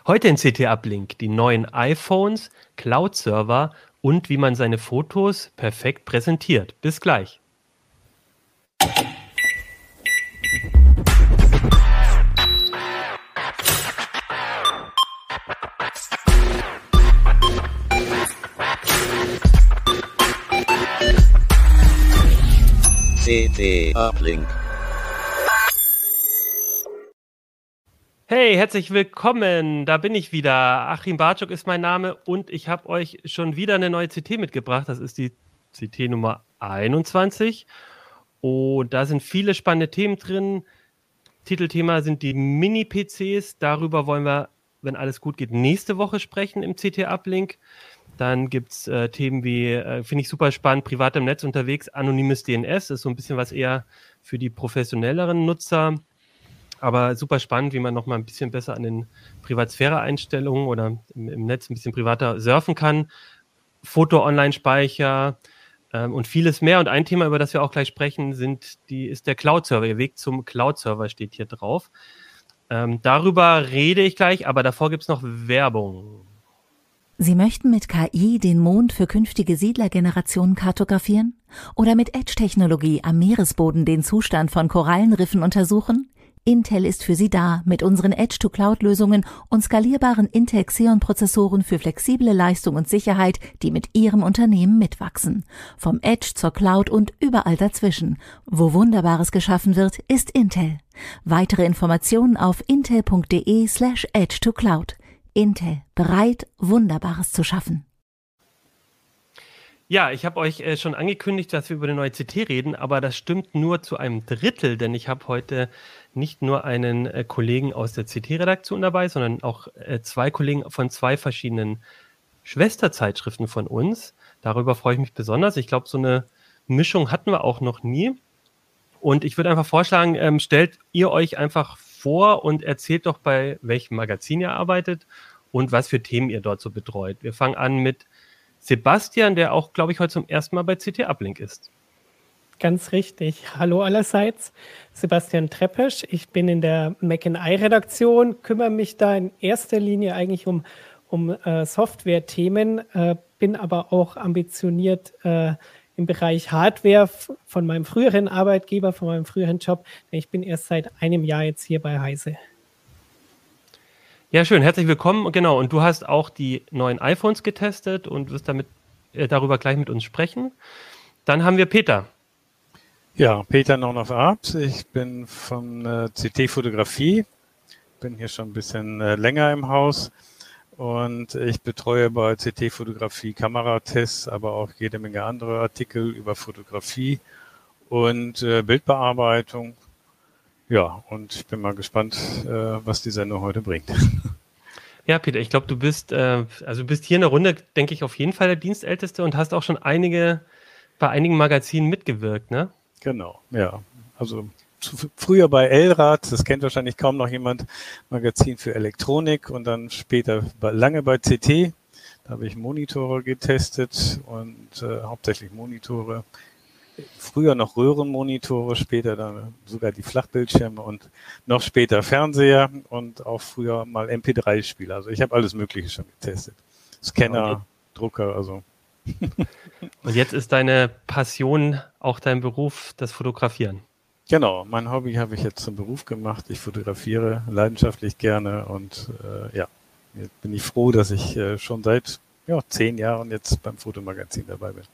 Heute in CT Uplink die neuen iPhones, Cloud-Server und wie man seine Fotos perfekt präsentiert. Bis gleich. CT Uplink. Hey, herzlich willkommen, da bin ich wieder. Achim Bartschuk ist mein Name und ich habe euch schon wieder eine neue CT mitgebracht. Das ist die CT Nummer 21 und da sind viele spannende Themen drin. Titelthema sind die Mini-PCs. Darüber wollen wir, wenn alles gut geht, nächste Woche sprechen im CT Uplink. Dann gibt es Themen wie, finde ich super spannend, privat im Netz unterwegs, anonymes DNS. Das ist so ein bisschen was eher für die professionelleren Nutzer. Aber super spannend, wie man noch mal ein bisschen besser an den Privatsphäre-Einstellungen oder im Netz ein bisschen privater surfen kann. Foto-Online-Speicher und vieles mehr. Und ein Thema, über das wir auch gleich sprechen, ist der Cloud-Server. Ihr Weg zum Cloud-Server steht hier drauf. Darüber rede ich gleich, aber davor gibt es noch Werbung. Sie möchten mit KI den Mond für künftige Siedlergenerationen kartografieren? Oder mit Edge-Technologie am Meeresboden den Zustand von Korallenriffen untersuchen? Intel ist für Sie da mit unseren Edge-to-Cloud-Lösungen und skalierbaren Intel Xeon-Prozessoren für flexible Leistung und Sicherheit, die mit Ihrem Unternehmen mitwachsen. Vom Edge zur Cloud und überall dazwischen. Wo Wunderbares geschaffen wird, ist Intel. Weitere Informationen auf intel.de/edge-to-cloud. Intel, bereit, Wunderbares zu schaffen. Ja, ich habe euch schon angekündigt, dass wir über eine neue CT reden, aber das stimmt nur zu einem Drittel, denn ich habe heute nicht nur einen Kollegen aus der CT-Redaktion dabei, sondern auch zwei Kollegen von zwei verschiedenen Schwesterzeitschriften von uns. Darüber freue ich mich besonders. Ich glaube, so eine Mischung hatten wir auch noch nie. Und ich würde einfach vorschlagen, stellt ihr euch einfach vor und erzählt doch, bei welchem Magazin ihr arbeitet und was für Themen ihr dort so betreut. Wir fangen an mit Sebastian, der auch, glaube ich, heute zum ersten Mal bei CT Uplink ist. Ganz richtig. Hallo allerseits. Sebastian Treppesch. Ich bin in der Mac&I-Redaktion, kümmere mich da in erster Linie eigentlich um Software-Themen, bin aber auch ambitioniert im Bereich Hardware von meinem früheren Arbeitgeber, von meinem früheren Job. Ich bin erst seit einem Jahr jetzt hier bei Heise. Ja, schön. Herzlich willkommen. Genau. Und du hast auch die neuen iPhones getestet und wirst darüber gleich mit uns sprechen. Dann haben wir Peter. Ja, Peter Non-of-Art. Ich bin von CT Fotografie. Bin hier schon ein bisschen länger im Haus. Und ich betreue bei CT Fotografie Kameratests, aber auch jede Menge andere Artikel über Fotografie und Bildbearbeitung. Ja, und ich bin mal gespannt, was die Sendung heute bringt. Ja, Peter, ich glaube, du bist hier in der Runde, denke ich, auf jeden Fall der Dienstälteste und hast auch schon bei einigen Magazinen mitgewirkt, ne? Genau, ja. Also früher bei Elrad, das kennt wahrscheinlich kaum noch jemand, Magazin für Elektronik und dann später lange bei CT. Da habe ich Monitore getestet und hauptsächlich Monitore. Früher noch Röhrenmonitore, später dann sogar die Flachbildschirme und noch später Fernseher und auch früher mal MP3-Spieler. Also ich habe alles Mögliche schon getestet. Scanner, Drucker, also. Und jetzt ist deine Passion, auch dein Beruf, das Fotografieren. Genau, mein Hobby habe ich jetzt zum Beruf gemacht. Ich fotografiere leidenschaftlich gerne und jetzt bin ich froh, dass ich schon seit 10 Jahren jetzt beim Fotomagazin dabei bin.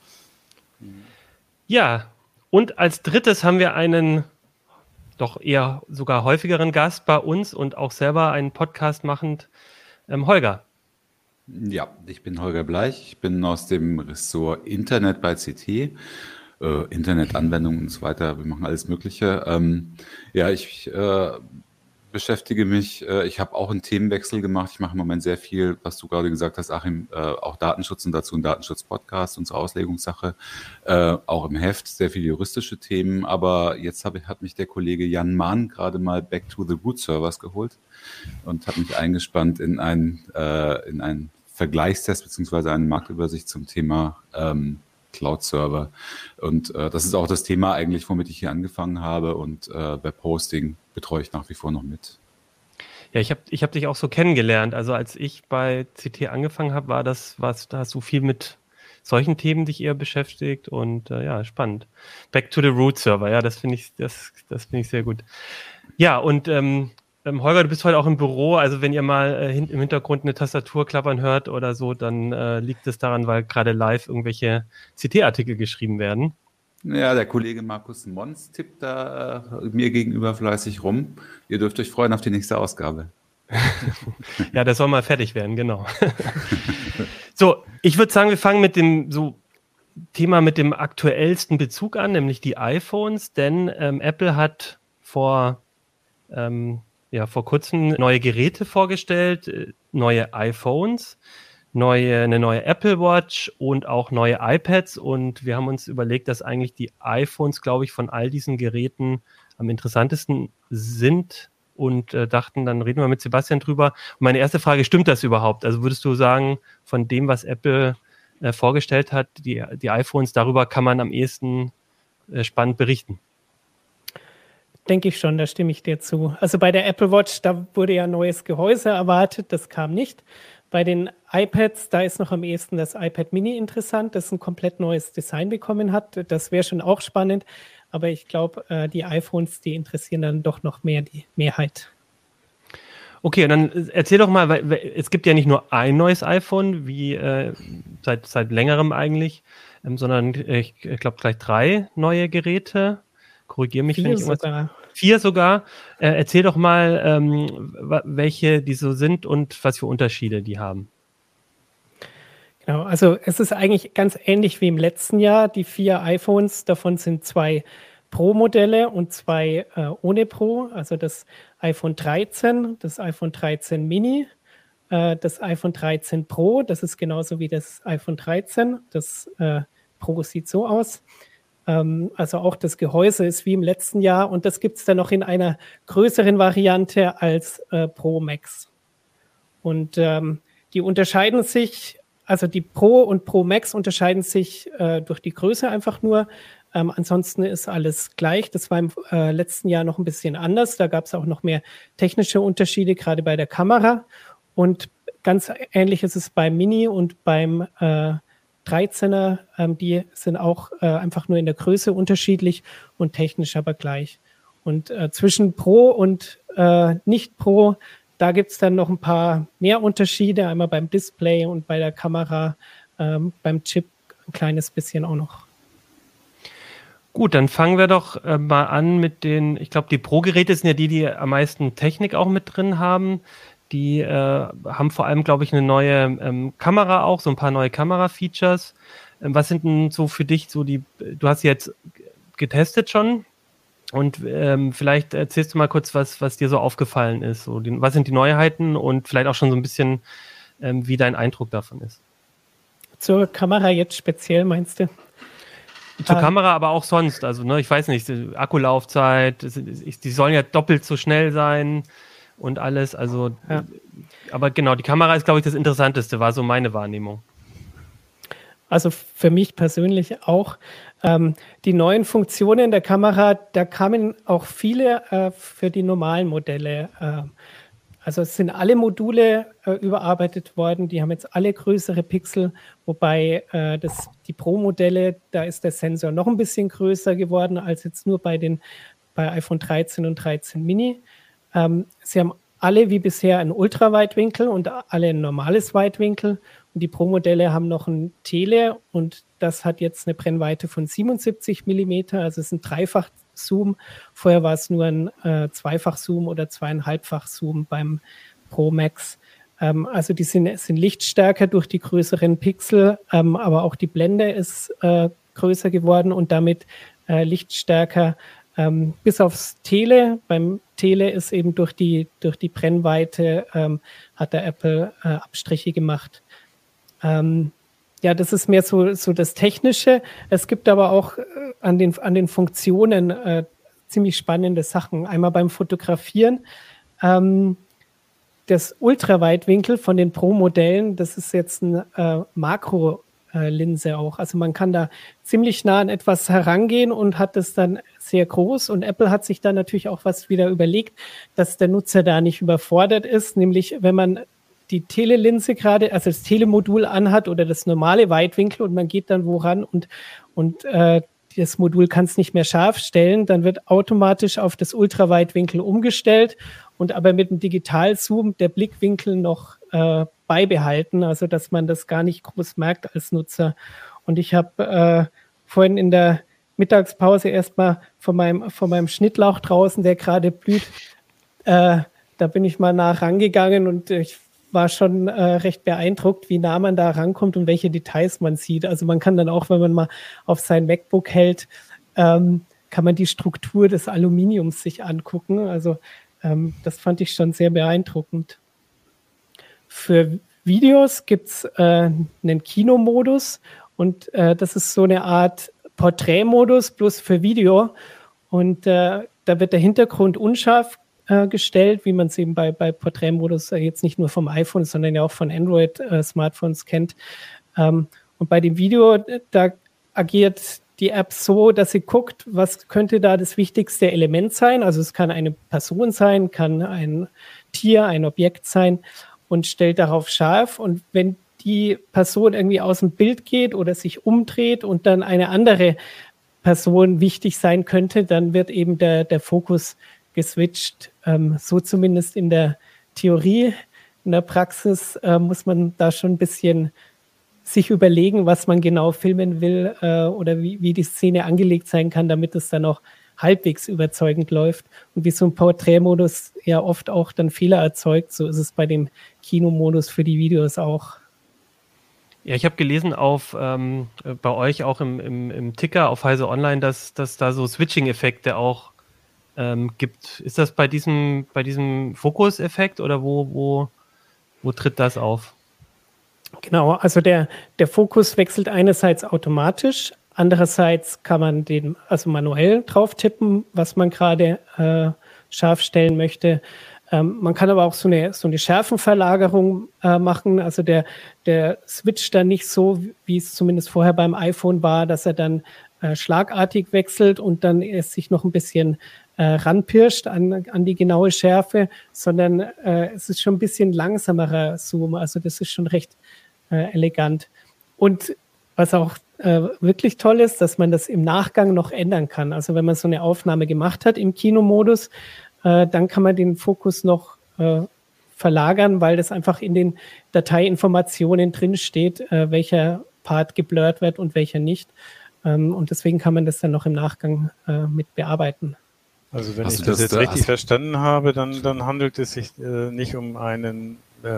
Ja, und als drittes haben wir einen doch eher sogar häufigeren Gast bei uns und auch selber einen Podcast machend, Holger. Ja, ich bin Holger Bleich. Ich bin aus dem Ressort Internet bei CT, Internetanwendungen und so weiter. Wir machen alles Mögliche. Ich beschäftige mich, ich habe auch einen Themenwechsel gemacht. Ich mache im Moment sehr viel, was du gerade gesagt hast, Achim, auch Datenschutz und dazu ein Datenschutz-Podcast, unsere Auslegungssache, auch im Heft, sehr viele juristische Themen. Aber jetzt hat mich der Kollege Jan Mahn gerade mal back to the root servers geholt und hat mich eingespannt in einen Vergleichstest beziehungsweise eine Marktübersicht zum Thema Cloud-Server. Und das ist auch das Thema eigentlich, womit ich hier angefangen habe und Webhosting betreue ich nach wie vor noch mit. Ja, ich hab dich auch so kennengelernt. Also als ich bei CT angefangen habe, da hast du viel mit solchen Themen dich eher beschäftigt und ja, spannend. Back to the Root Server, ja, das finde ich sehr gut. Ja, und Holger, du bist heute auch im Büro, also wenn ihr mal im Hintergrund eine Tastatur klappern hört oder so, dann liegt es daran, weil gerade live irgendwelche CT-Artikel geschrieben werden. Ja, der Kollege Markus Mons tippt da mir gegenüber fleißig rum. Ihr dürft euch freuen auf die nächste Ausgabe. Ja, das soll mal fertig werden, genau. So, ich würde sagen, wir fangen mit dem Thema mit dem aktuellsten Bezug an, nämlich die iPhones, denn Apple hat vor kurzem neue Geräte vorgestellt, neue iPhones, eine neue Apple Watch und auch neue iPads, und wir haben uns überlegt, dass eigentlich die iPhones, glaube ich, von all diesen Geräten am interessantesten sind und dachten, dann reden wir mit Sebastian drüber. Und meine erste Frage, stimmt das überhaupt? Also würdest du sagen, von dem, was Apple vorgestellt hat, die iPhones, darüber kann man am ehesten spannend berichten? Denke ich schon, da stimme ich dir zu. Also bei der Apple Watch, da wurde ja ein neues Gehäuse erwartet, das kam nicht. Bei den iPads, da ist noch am ehesten das iPad Mini interessant, das ein komplett neues Design bekommen hat. Das wäre schon auch spannend, aber ich glaube, die iPhones, die interessieren dann doch noch mehr die Mehrheit. Okay, dann erzähl doch mal, weil es gibt ja nicht nur ein neues iPhone, wie seit längerem eigentlich, sondern ich glaube gleich 3 neue Geräte. Korrigiere mich, wenn ich irgendwas... Sogar. 4 sogar. Erzähl doch mal, welche die so sind und was für Unterschiede die haben. Genau, also es ist eigentlich ganz ähnlich wie im letzten Jahr. Die 4 iPhones, davon sind 2 Pro-Modelle und 2 ohne Pro. Also das iPhone 13, das iPhone 13 Mini, das iPhone 13 Pro, das ist genauso wie das iPhone 13. Das Pro sieht so aus. Also auch das Gehäuse ist wie im letzten Jahr, und das gibt es dann noch in einer größeren Variante als Pro Max. Und die unterscheiden sich, also die Pro und Pro Max unterscheiden sich durch die Größe einfach nur. Ansonsten ist alles gleich. Das war im letzten Jahr noch ein bisschen anders. Da gab es auch noch mehr technische Unterschiede, gerade bei der Kamera. Und ganz ähnlich ist es beim Mini und beim 13er, die sind auch einfach nur in der Größe unterschiedlich und technisch aber gleich. Und zwischen Pro und nicht Pro, da gibt es dann noch ein paar mehr Unterschiede, einmal beim Display und bei der Kamera, beim Chip ein kleines bisschen auch noch. Gut, dann fangen wir doch mal an mit ich glaube, die Pro-Geräte sind ja die am meisten Technik auch mit drin haben. Die haben vor allem, glaube ich, eine neue Kamera auch, so ein paar neue Kamera-Features. Was sind denn so für dich du hast sie jetzt getestet schon, und vielleicht erzählst du mal kurz, was dir so aufgefallen ist. Was sind die Neuheiten und vielleicht auch schon so ein bisschen, wie dein Eindruck davon ist. Zur Kamera jetzt speziell, meinst du? Zur Kamera, aber auch sonst. Also, ich weiß nicht, die Akkulaufzeit, die sollen ja doppelt so schnell sein und alles, also, ja. Aber genau, die Kamera ist, glaube ich, das Interessanteste, war so meine Wahrnehmung. Also für mich persönlich auch. Die neuen Funktionen der Kamera, da kamen auch viele für die normalen Modelle. Also es sind alle Module überarbeitet worden, die haben jetzt alle größere Pixel, wobei die Pro-Modelle, da ist der Sensor noch ein bisschen größer geworden als jetzt nur bei iPhone 13 und 13 Mini. Sie haben alle wie bisher einen Ultraweitwinkel und alle ein normales Weitwinkel. Und die Pro-Modelle haben noch ein Tele, und das hat jetzt eine Brennweite von 77 mm, also es ist ein Dreifach-Zoom. Vorher war es nur ein Zweifach-Zoom oder 2,5-fach-Zoom beim Pro Max. Also die sind lichtstärker durch die größeren Pixel, aber auch die Blende ist größer geworden und damit lichtstärker. Bis aufs Tele. Beim Tele ist eben durch die Brennweite hat der Apple Abstriche gemacht. Ja, das ist mehr so das Technische. Es gibt aber auch an den Funktionen ziemlich spannende Sachen. Einmal beim Fotografieren. Das Ultraweitwinkel von den Pro-Modellen, das ist jetzt ein Makro Linse auch. Also man kann da ziemlich nah an etwas herangehen und hat es dann sehr groß. Und Apple hat sich dann natürlich auch was wieder überlegt, dass der Nutzer da nicht überfordert ist. Nämlich, wenn man die Telelinse gerade, also das Telemodul anhat oder das normale Weitwinkel und man geht dann woran und das Modul kann es nicht mehr scharf stellen, dann wird automatisch auf das Ultraweitwinkel umgestellt und aber mit dem Digitalzoom der Blickwinkel noch beibehalten, also dass man das gar nicht groß merkt als Nutzer. Und ich habe vorhin in der Mittagspause erstmal von meinem Schnittlauch draußen, der gerade blüht, da bin ich mal nah rangegangen und ich war schon recht beeindruckt, wie nah man da rankommt und welche Details man sieht. Also man kann dann auch, wenn man mal auf sein MacBook hält, kann man die Struktur des Aluminiums sich angucken. Also das fand ich schon sehr beeindruckend. Für Videos gibt es einen Kinomodus und das ist so eine Art Porträtmodus, bloß für Video. Und da wird der Hintergrund unscharf gestellt, wie man es eben bei Porträtmodus jetzt nicht nur vom iPhone, sondern ja auch von Android-Smartphones kennt. Und bei dem Video, da agiert die App so, dass sie guckt, was könnte da das wichtigste Element sein. Also es kann eine Person sein, kann ein Tier, ein Objekt sein und stellt darauf scharf. Und wenn die Person irgendwie aus dem Bild geht oder sich umdreht und dann eine andere Person wichtig sein könnte, dann wird eben der Fokus geswitcht, so zumindest in der Theorie. In der Praxis muss man da schon ein bisschen sich überlegen, was man genau filmen will oder wie die Szene angelegt sein kann, damit es dann auch halbwegs überzeugend läuft. Und wie so ein Porträtmodus ja oft auch dann Fehler erzeugt, so ist es bei dem Kinomodus für die Videos auch. Ja, ich habe gelesen bei euch auch im Ticker auf Heise Online, dass da so Switching-Effekte auch gibt. Ist das bei diesem Fokus-Effekt oder wo tritt das auf? Genau, also der Fokus wechselt einerseits automatisch, andererseits kann man den also manuell drauf tippen, was man gerade scharf stellen möchte. Man kann aber auch so eine Schärfenverlagerung machen. Also der switcht dann nicht so, wie es zumindest vorher beim iPhone war, dass er dann schlagartig wechselt und dann erst sich noch ein bisschen ranpirscht an die genaue Schärfe, sondern es ist schon ein bisschen langsamerer Zoom. Also das ist schon recht elegant. Und was auch wirklich toll ist, dass man das im Nachgang noch ändern kann. Also wenn man so eine Aufnahme gemacht hat im Kinomodus, dann kann man den Fokus noch verlagern, weil das einfach in den Dateiinformationen drin steht, welcher Part geblurrt wird und welcher nicht. Und deswegen kann man das dann noch im Nachgang mit bearbeiten. Also wenn ich das jetzt richtig verstanden habe, dann handelt es sich nicht um einen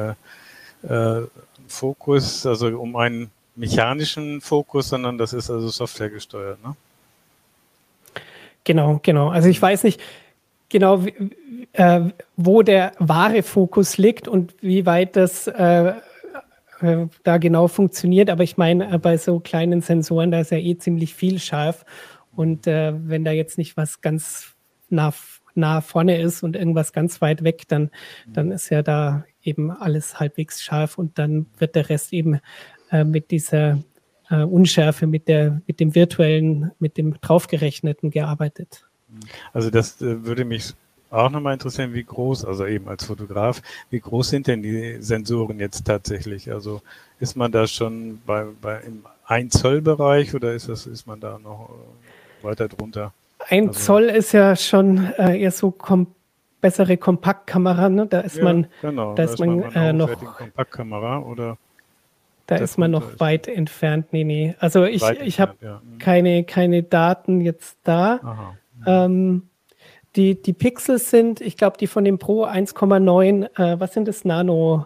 Fokus, also um einen mechanischen Fokus, sondern das ist also Software gesteuert, ne? Genau. Also ich weiß nicht genau, wo der wahre Fokus liegt und wie weit das da genau funktioniert, aber ich meine, bei so kleinen Sensoren, da ist ja ziemlich viel scharf und wenn da jetzt nicht was ganz nah vorne ist und irgendwas ganz weit weg, dann ist ja da eben alles halbwegs scharf und dann wird der Rest eben mit dieser Unschärfe, mit dem virtuellen, mit dem draufgerechneten gearbeitet. Also das würde mich auch nochmal interessieren, wie groß, also eben als Fotograf, wie groß sind denn die Sensoren jetzt tatsächlich? Also ist man da schon im 1 Zoll Bereich oder ist man da noch weiter drunter? 1 Zoll ist ja schon eher so bessere Kompaktkamera, ne? Da ist man, genau, da ist man noch Kompaktkamera oder da ist man noch weit entfernt. Nee. Also ich habe keine Daten jetzt da. Die Pixels sind, ich glaube, die von dem Pro 1,9, was sind das? Nanometer?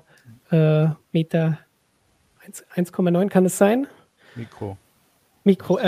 1,9 kann es sein? Mikro,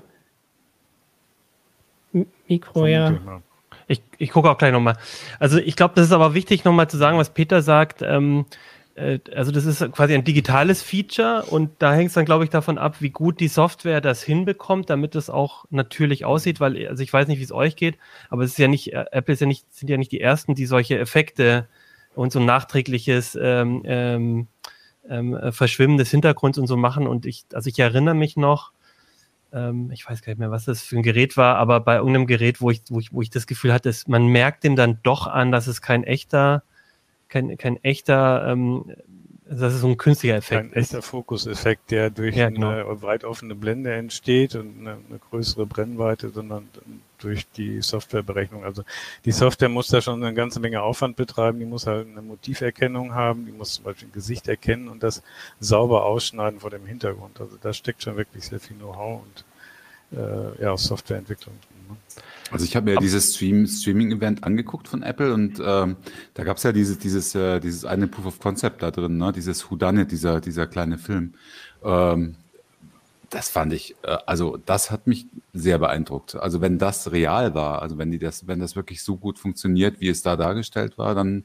ja. Ich gucke auch gleich nochmal. Also ich glaube, das ist aber wichtig, nochmal zu sagen, was Peter sagt. Also das ist quasi ein digitales Feature und da hängt es dann, glaube ich, davon ab, wie gut die Software das hinbekommt, damit es auch natürlich aussieht, weil, also ich weiß nicht, wie es euch geht, aber es ist ja nicht, Apple sind ja nicht die ersten, die solche Effekte und so ein nachträgliches Verschwimmen des Hintergrunds und so machen. Und ich erinnere mich noch, ich weiß gar nicht mehr, was das für ein Gerät war, aber bei irgendeinem Gerät, wo ich das Gefühl hatte, man merkt dem dann doch an, dass es kein echter, dass es so ein künstlicher Effekt ist. Ein echter Fokuseffekt, der durch eine weit offene Blende entsteht und eine größere Brennweite, sondern durch die Softwareberechnung. Also die Software muss da schon eine ganze Menge Aufwand betreiben, die muss halt eine Motiverkennung haben, die muss zum Beispiel ein Gesicht erkennen und das sauber ausschneiden vor dem Hintergrund. Also da steckt schon wirklich sehr viel Know-how und Softwareentwicklung drin. Ne? Also ich habe mir dieses Streaming-Event angeguckt von Apple und da gab es ja dieses eine Proof of Concept da drin, ne? Dieses Whodunit, dieser kleine Film. Das fand ich, also das hat mich sehr beeindruckt. Also wenn das real war, also wenn das wirklich so gut funktioniert, wie es da dargestellt war, dann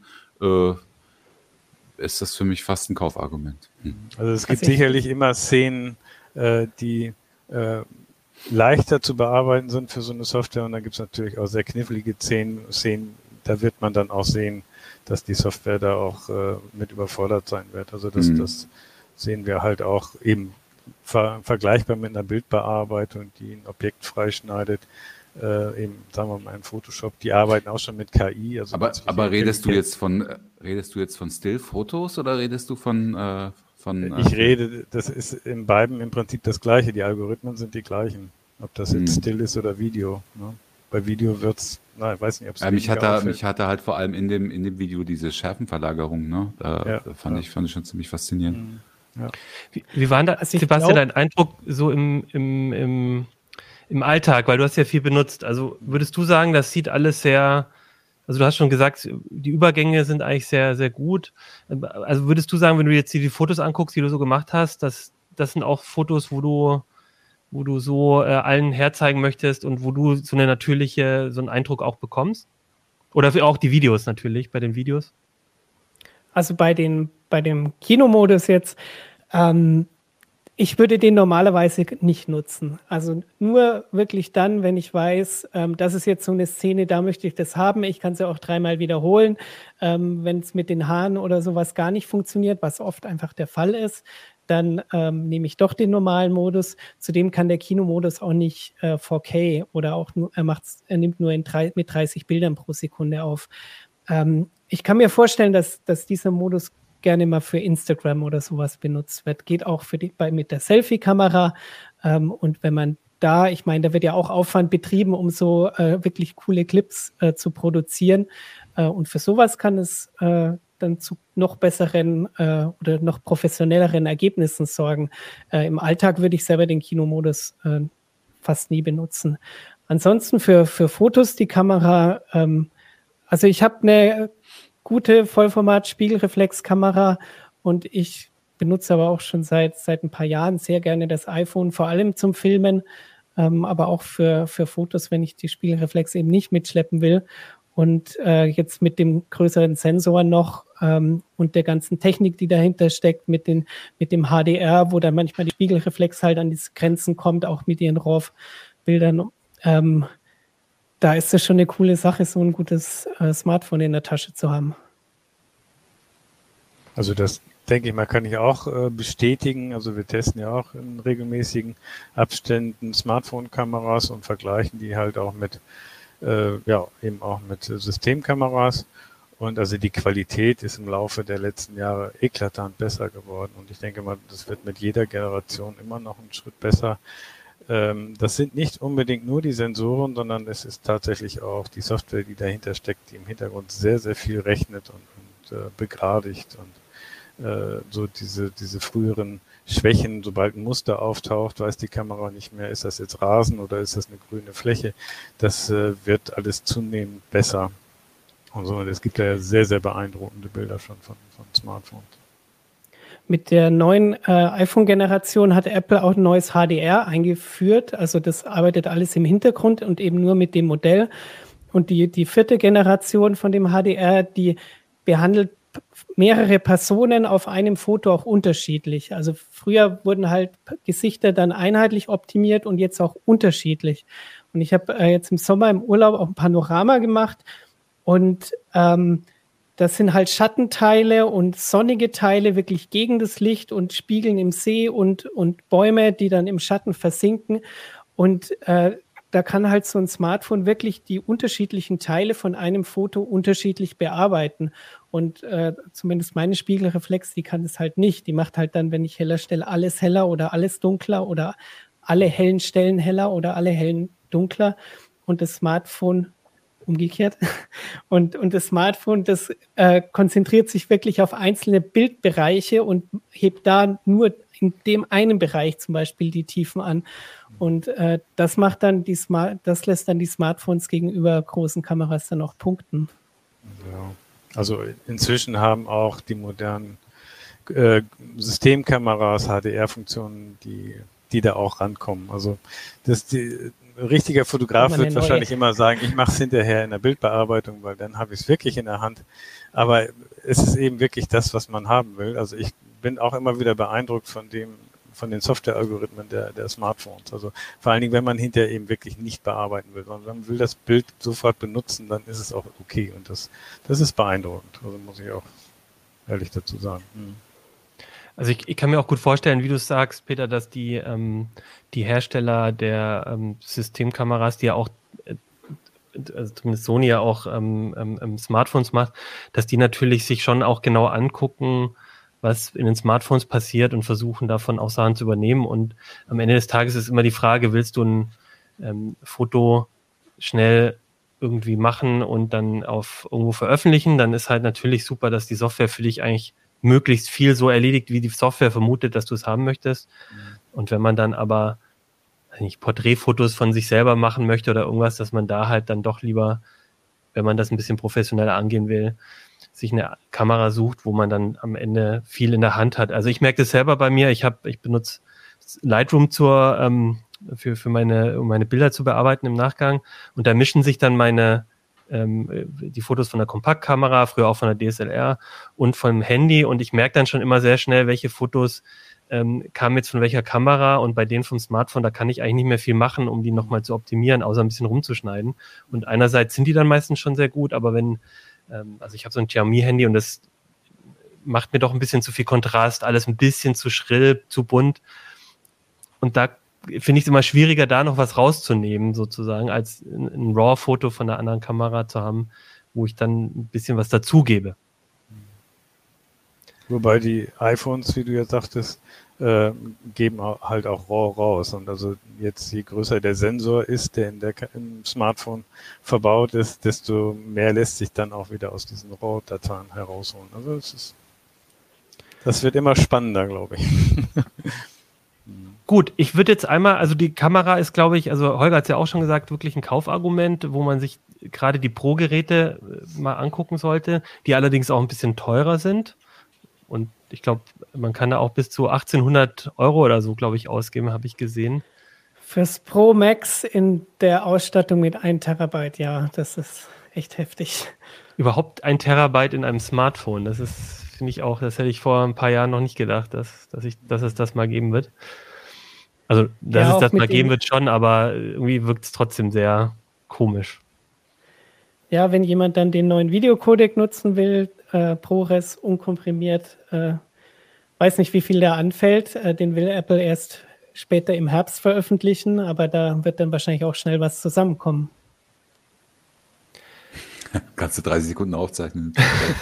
ist das für mich fast ein Kaufargument. Also es gibt sicherlich immer Szenen, die leichter zu bearbeiten sind für so eine Software und dann gibt es natürlich auch sehr knifflige Szenen, da wird man dann auch sehen, dass die Software da auch mit überfordert sein wird. Also das sehen wir halt auch eben vergleichbar mit einer Bildbearbeitung, die ein Objekt freischneidet, eben sagen wir mal in Photoshop, die arbeiten auch schon mit KI. Also aber redest du jetzt von Still-Fotos oder redest du von ich rede, das ist in beiden im Prinzip das Gleiche. Die Algorithmen sind die gleichen. Ob das jetzt Still ist oder Video. Ne? Bei Video wird's, ich weiß nicht, ob es mich hatte halt vor allem in dem Video diese Schärfenverlagerung, ne? Fand ich schon ziemlich faszinierend. Ja. Wie war da, Sebastian, dein Eindruck so im Alltag? Weil du hast ja viel benutzt. Also würdest du sagen, das sieht alles sehr... Also du hast schon gesagt, die Übergänge sind eigentlich sehr, sehr gut. Also würdest du sagen, wenn du jetzt die Fotos anguckst, die du so gemacht hast, das sind auch Fotos, wo du so allen herzeigen möchtest und wo du so einen Eindruck auch bekommst? Oder auch die Videos natürlich, bei den Videos? Also bei dem Kinomodus jetzt, ich würde den normalerweise nicht nutzen. Also nur wirklich dann, wenn ich weiß, das ist jetzt so eine Szene, da möchte ich das haben. Ich kann es ja auch 3-mal wiederholen. Wenn es mit den Haaren oder sowas gar nicht funktioniert, was oft einfach der Fall ist, dann nehme ich doch den normalen Modus. Zudem kann der Kinomodus auch nicht 4K oder auch nur, er nimmt nur mit 30 Bildern pro Sekunde auf. Ich kann mir vorstellen, dass dieser Modus gerne mal für Instagram oder sowas benutzt wird. Geht auch mit der Selfie-Kamera. Und wenn man ich meine, da wird ja auch Aufwand betrieben, um so wirklich coole Clips zu produzieren. Und für sowas kann es dann zu noch besseren oder noch professionelleren Ergebnissen sorgen. Im Alltag würde ich selber den Kinomodus fast nie benutzen. Ansonsten für Fotos die Kamera, also ich habe eine gute Vollformat-Spiegelreflexkamera und ich benutze aber auch schon seit ein paar Jahren sehr gerne das iPhone, vor allem zum Filmen, aber auch für Fotos, wenn ich die Spiegelreflex eben nicht mitschleppen will. Und jetzt mit dem größeren Sensor noch und der ganzen Technik, die dahinter steckt, mit dem HDR, wo dann manchmal die Spiegelreflex halt an die Grenzen kommt, auch mit ihren RAW-Bildern, da ist es schon eine coole Sache, so ein gutes Smartphone in der Tasche zu haben. Also das, denke ich mal, kann ich auch bestätigen. Also wir testen ja auch in regelmäßigen Abständen Smartphone-Kameras und vergleichen die halt auch mit eben auch mit Systemkameras. Und also die Qualität ist im Laufe der letzten Jahre eklatant besser geworden. Und ich denke mal, das wird mit jeder Generation immer noch einen Schritt besser. Das sind nicht unbedingt nur die Sensoren, sondern es ist tatsächlich auch die Software, die dahinter steckt, die im Hintergrund sehr, sehr viel rechnet und begradigt und so diese früheren Schwächen, sobald ein Muster auftaucht, weiß die Kamera nicht mehr, ist das jetzt Rasen oder ist das eine grüne Fläche. Das wird alles zunehmend besser. Und so, es gibt ja sehr, sehr beeindruckende Bilder schon von Smartphones. Mit der neuen iPhone-Generation hat Apple auch ein neues HDR eingeführt. Also das arbeitet alles im Hintergrund und eben nur mit dem Modell. Und die 4. Generation von dem HDR, die behandelt mehrere Personen auf einem Foto auch unterschiedlich. Also früher wurden halt Gesichter dann einheitlich optimiert und jetzt auch unterschiedlich. Und ich habe jetzt im Sommer im Urlaub auch ein Panorama gemacht und das sind halt Schattenteile und sonnige Teile wirklich gegen das Licht und Spiegeln im See und Bäume, die dann im Schatten versinken. Und da kann halt so ein Smartphone wirklich die unterschiedlichen Teile von einem Foto unterschiedlich bearbeiten. Und zumindest meine Spiegelreflex, die kann das halt nicht. Die macht halt dann, wenn ich heller stelle, alles heller oder alles dunkler oder alle hellen Stellen heller oder alle hellen dunkler. Und das Smartphone umgekehrt. Und das Smartphone, das konzentriert sich wirklich auf einzelne Bildbereiche und hebt da nur in dem einen Bereich zum Beispiel die Tiefen an. Und das macht dann das lässt dann die Smartphones gegenüber großen Kameras dann auch punkten. Ja. Also inzwischen haben auch die modernen Systemkameras HDR-Funktionen, die da auch rankommen. Also richtiger Fotograf wird wahrscheinlich immer sagen, ich mache es hinterher in der Bildbearbeitung, weil dann habe ich es wirklich in der Hand. Aber es ist eben wirklich das, was man haben will. Also ich bin auch immer wieder beeindruckt von den Software-Algorithmen der Smartphones. Also vor allen Dingen, wenn man hinterher eben wirklich nicht bearbeiten will, sondern man will das Bild sofort benutzen, dann ist es auch okay. Und das ist beeindruckend. Also muss ich auch ehrlich dazu sagen. Also ich kann mir auch gut vorstellen, wie du sagst, Peter, dass die Hersteller der Systemkameras, die ja auch, also zumindest Sony ja auch Smartphones macht, dass die natürlich sich schon auch genau angucken, was in den Smartphones passiert und versuchen davon auch Sachen zu übernehmen. Und am Ende des Tages ist immer die Frage, willst du ein Foto schnell irgendwie machen und dann auf irgendwo veröffentlichen, dann ist halt natürlich super, dass die Software für dich eigentlich möglichst viel so erledigt, wie die Software vermutet, dass du es haben möchtest. Und wenn man dann aber Porträtfotos von sich selber machen möchte oder irgendwas, dass man da halt dann doch lieber, wenn man das ein bisschen professioneller angehen will, sich eine Kamera sucht, wo man dann am Ende viel in der Hand hat. Also ich merke das selber bei mir. Ich benutze Lightroom für meine Bilder zu bearbeiten im Nachgang. Und da mischen sich dann die Fotos von der Kompaktkamera, früher auch von der DSLR und vom Handy. Und ich merke dann schon immer sehr schnell, welche Fotos kamen jetzt von welcher Kamera, und bei denen vom Smartphone, da kann ich eigentlich nicht mehr viel machen, um die nochmal zu optimieren, außer ein bisschen rumzuschneiden. Und einerseits sind die dann meistens schon sehr gut, aber also ich habe so ein Xiaomi-Handy und das macht mir doch ein bisschen zu viel Kontrast, alles ein bisschen zu schrill, zu bunt. Und da finde ich es immer schwieriger, da noch was rauszunehmen, sozusagen, als ein RAW-Foto von einer anderen Kamera zu haben, wo ich dann ein bisschen was dazugebe. Wobei die iPhones, wie du ja sagtest, geben halt auch RAW raus. Und also jetzt, je größer der Sensor ist, der im Smartphone verbaut ist, desto mehr lässt sich dann auch wieder aus diesen RAW-Dateien herausholen. Also das wird immer spannender, glaube ich. Gut, ich würde jetzt einmal, also die Kamera ist, glaube ich, also Holger hat es ja auch schon gesagt, wirklich ein Kaufargument, wo man sich gerade die Pro-Geräte mal angucken sollte, die allerdings auch ein bisschen teurer sind. Und ich glaube, man kann da auch bis zu 1.800 Euro oder so, glaube ich, ausgeben, habe ich gesehen. Fürs Pro Max in der Ausstattung mit 1 Terabyte, ja, das ist echt heftig. Überhaupt 1 Terabyte in einem Smartphone, das ist, finde ich auch, das hätte ich vor ein paar Jahren noch nicht gedacht, dass es das mal geben wird. Also, dass es das mal geben wird schon, aber irgendwie wirkt es trotzdem sehr komisch. Ja, wenn jemand dann den neuen Videocodec nutzen will, ProRes unkomprimiert, weiß nicht, wie viel der anfällt. Den will Apple erst später im Herbst veröffentlichen, aber da wird dann wahrscheinlich auch schnell was zusammenkommen. Kannst du 30 Sekunden aufzeichnen?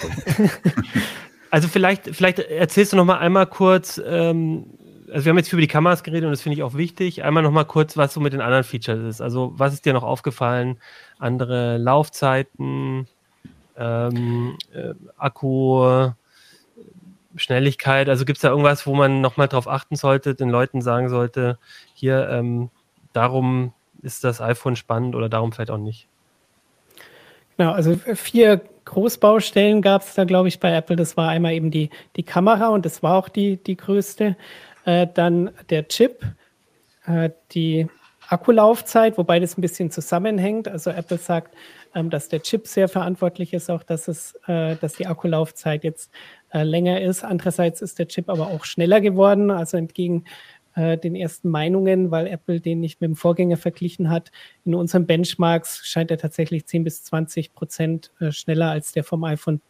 Also vielleicht erzählst du noch mal einmal kurz, also wir haben jetzt über die Kameras geredet und das finde ich auch wichtig. Einmal noch mal kurz, was so mit den anderen Features ist. Also was ist dir noch aufgefallen? Andere Laufzeiten, Akku, Schnelligkeit. Also gibt es da irgendwas, wo man noch mal drauf achten sollte, den Leuten sagen sollte, hier, darum ist das iPhone spannend oder darum vielleicht auch nicht? Genau, also 4 Großbaustellen gab es da, glaube ich, bei Apple. Das war einmal eben die Kamera und das war auch die größte. Dann der Chip, die Akkulaufzeit, wobei das ein bisschen zusammenhängt. Also Apple sagt, dass der Chip sehr verantwortlich ist, auch dass die Akkulaufzeit jetzt länger ist. Andererseits ist der Chip aber auch schneller geworden, also entgegen den ersten Meinungen, weil Apple den nicht mit dem Vorgänger verglichen hat. In unseren Benchmarks scheint er tatsächlich 10-20% schneller als der vom iPhone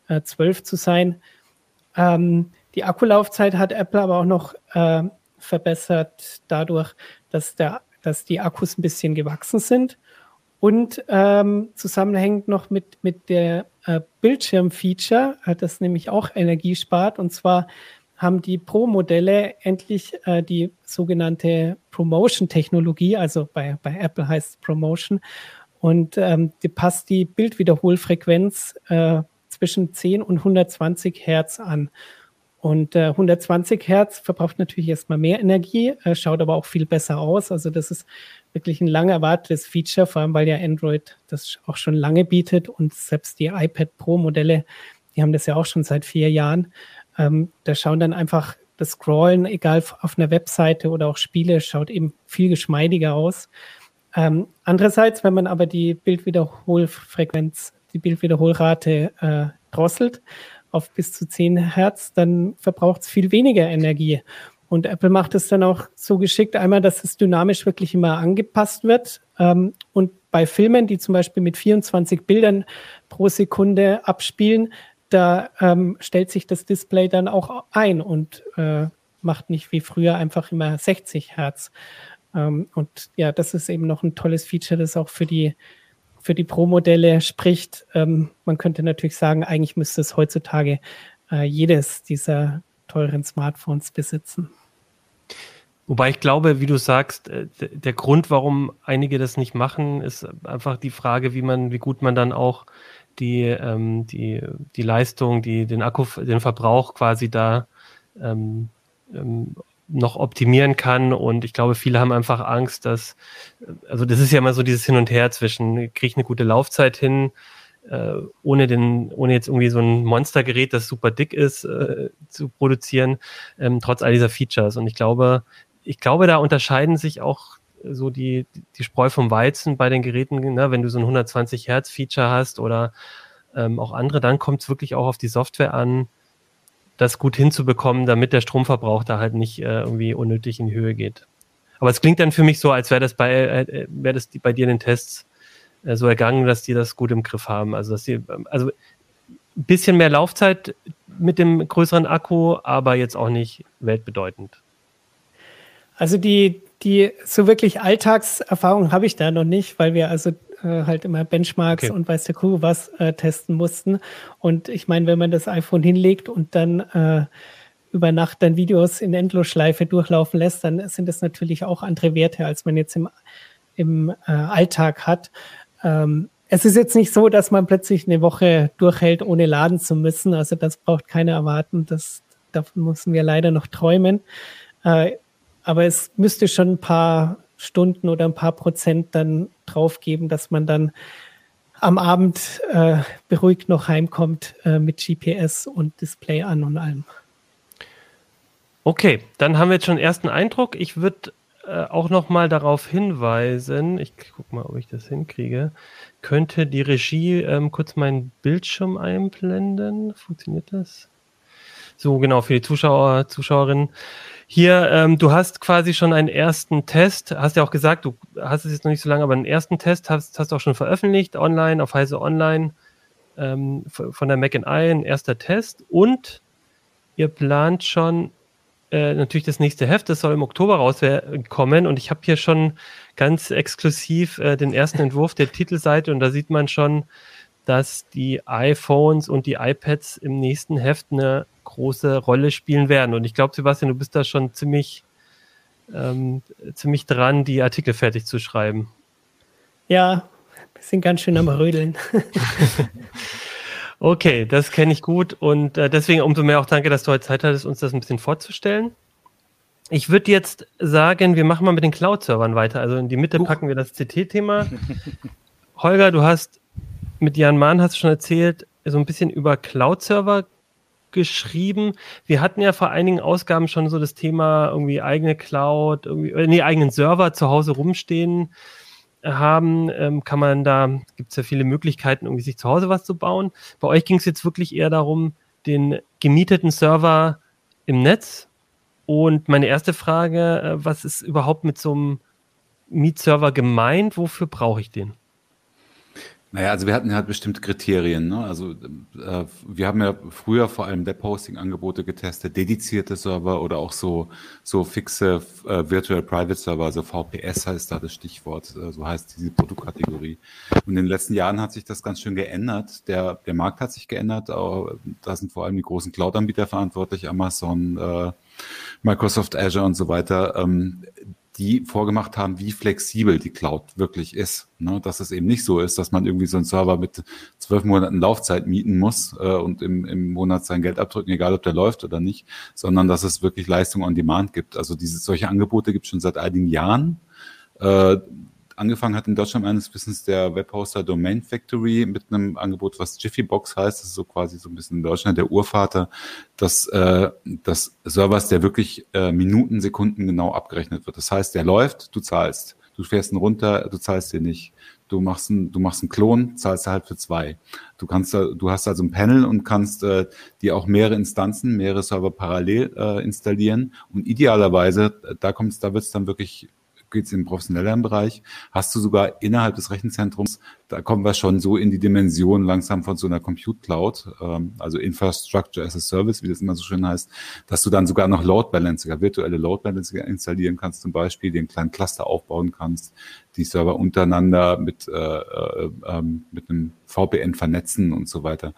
12 zu sein. Die Akkulaufzeit hat Apple aber auch noch verbessert dadurch, dass die Akkus ein bisschen gewachsen sind und zusammenhängend noch mit der Bildschirmfeature, das nämlich auch Energie spart. Und zwar haben die Pro-Modelle endlich die sogenannte Promotion-Technologie, also bei Apple heißt es Promotion, und die passt die Bildwiederholfrequenz zwischen 10 und 120 Hertz an. Und 120 Hertz verbraucht natürlich erstmal mehr Energie, schaut aber auch viel besser aus. Also das ist wirklich ein lang erwartetes Feature, vor allem weil ja Android das auch schon lange bietet und selbst die iPad Pro-Modelle, die haben das ja auch schon seit 4 Jahren. Da schauen dann einfach das Scrollen, egal auf einer Webseite oder auch Spiele, schaut eben viel geschmeidiger aus. Andererseits, wenn man aber die Bildwiederholfrequenz, die Bildwiederholrate drosselt auf bis zu 10 Hertz, dann verbraucht es viel weniger Energie. Und Apple macht es dann auch so geschickt, einmal, dass es dynamisch wirklich immer angepasst wird. Und bei Filmen, die zum Beispiel mit 24 Bildern pro Sekunde abspielen, da stellt sich das Display dann auch ein und macht nicht wie früher einfach immer 60 Hertz. Und ja, das ist eben noch ein tolles Feature, das auch für die Pro-Modelle spricht. Man könnte natürlich sagen, eigentlich müsste es heutzutage jedes dieser teuren Smartphones besitzen. Wobei ich glaube, wie du sagst, der Grund, warum einige das nicht machen, ist einfach die Frage, wie gut man dann auch die Leistung, den Akku, den Verbrauch quasi da noch optimieren kann. Und ich glaube, viele haben einfach Angst, also das ist ja immer so dieses Hin und Her zwischen, kriege ich eine gute Laufzeit hin, ohne jetzt irgendwie so ein Monstergerät, das super dick ist, zu produzieren, trotz all dieser Features. Und ich glaube, da unterscheiden sich auch so die Spreu vom Weizen bei den Geräten, ne? Wenn du so ein 120 Hertz Feature hast oder auch andere, dann kommt es wirklich auch auf die Software an, das gut hinzubekommen, damit der Stromverbrauch da halt nicht irgendwie unnötig in die Höhe geht. Aber es klingt dann für mich so, als wäre das bei dir in den Tests so ergangen, dass die das gut im Griff haben. Also ein bisschen mehr Laufzeit mit dem größeren Akku, aber jetzt auch nicht weltbedeutend. Also die so wirklich Alltagserfahrung habe ich da noch nicht, weil wir also halt immer Benchmarks und weiß der Kuh was testen mussten. Und ich meine, wenn man das iPhone hinlegt und dann über Nacht dann Videos in Endlosschleife durchlaufen lässt, dann sind das natürlich auch andere Werte, als man jetzt im Alltag hat. Es ist jetzt nicht so, dass man plötzlich eine Woche durchhält, ohne laden zu müssen. Also das braucht keiner erwarten. Davon müssen wir leider noch träumen. Aber es müsste schon ein paar Stunden oder ein paar Prozent dann drauf geben, dass man dann am Abend beruhigt noch heimkommt mit GPS und Display an und allem. Okay, dann haben wir jetzt schon einen ersten Eindruck. Ich würde auch noch mal darauf hinweisen, ich gucke mal, ob ich das hinkriege, könnte die Regie kurz meinen Bildschirm einblenden? Funktioniert das? So, genau, für die Zuschauer, Zuschauerinnen. Hier, du hast quasi schon einen ersten Test, hast ja auch gesagt, du hast es jetzt noch nicht so lange, aber einen ersten Test hast du auch schon veröffentlicht, online, auf Heise Online, von der Mac & I, ein erster Test. Und ihr plant schon natürlich das nächste Heft, das soll im Oktober rauskommen. Und ich habe hier schon ganz exklusiv den ersten Entwurf der Titelseite und da sieht man schon, dass die iPhones und die iPads im nächsten Heft eine große Rolle spielen werden. Und ich glaube, Sebastian, du bist da schon ziemlich dran, die Artikel fertig zu schreiben. Ja, wir sind ganz schön am Rödeln. Okay, das kenne ich gut und deswegen umso mehr auch danke, dass du heute Zeit hattest, uns das ein bisschen vorzustellen. Ich würde jetzt sagen, wir machen mal mit den Cloud-Servern weiter. Also in die Mitte packen wir das CT-Thema. Holger, du hast mit Jan Mahn, hast du schon erzählt, so ein bisschen über Cloud-Server geschrieben. Wir hatten ja vor einigen Ausgaben schon so das Thema irgendwie eigene Cloud, eigenen Server zu Hause rumstehen haben, gibt es ja viele Möglichkeiten, irgendwie sich zu Hause was zu bauen. Bei euch ging es jetzt wirklich eher darum, den gemieteten Server im Netz. Und meine erste Frage, was ist überhaupt mit so einem Mietserver gemeint? Wofür brauche ich den? Naja, also wir hatten halt bestimmte Kriterien, ne? Also wir haben ja früher vor allem Webhosting-Angebote getestet, dedizierte Server oder auch so fixe Virtual Private Server, also VPS heißt da das Stichwort, so heißt diese Produktkategorie. Und in den letzten Jahren hat sich das ganz schön geändert. Der Markt hat sich geändert. Da sind vor allem die großen Cloud-Anbieter verantwortlich, Amazon, Microsoft Azure und so weiter, die vorgemacht haben, wie flexibel die Cloud wirklich ist. Ne? Dass es eben nicht so ist, dass man irgendwie so einen Server mit 12 Monaten Laufzeit mieten muss und im Monat sein Geld abdrücken, egal ob der läuft oder nicht, sondern dass es wirklich Leistung on Demand gibt. Also solche Angebote gibt es schon seit einigen Jahren. Angefangen hat in Deutschland meines Wissens der Webhoster Domain Factory mit einem Angebot, was Jiffybox heißt. Das ist so quasi so ein bisschen in Deutschland der Urvater des Servers, der wirklich Minuten, Sekunden genau abgerechnet wird. Das heißt, der läuft, du zahlst. Du fährst ihn runter, du zahlst dir nicht. Du machst einen Klon, zahlst halt für 2. Du hast also ein Panel und kannst dir auch mehrere Instanzen, mehrere Server parallel installieren. Und idealerweise, geht's im professionelleren Bereich, hast du sogar innerhalb des Rechenzentrums, da kommen wir schon so in die Dimension langsam von so einer Compute Cloud, also Infrastructure as a Service, wie das immer so schön heißt, dass du dann sogar noch Load Balancer, virtuelle Load Balancer installieren kannst, zum Beispiel den kleinen Cluster aufbauen kannst, die Server untereinander mit einem VPN vernetzen und so weiter.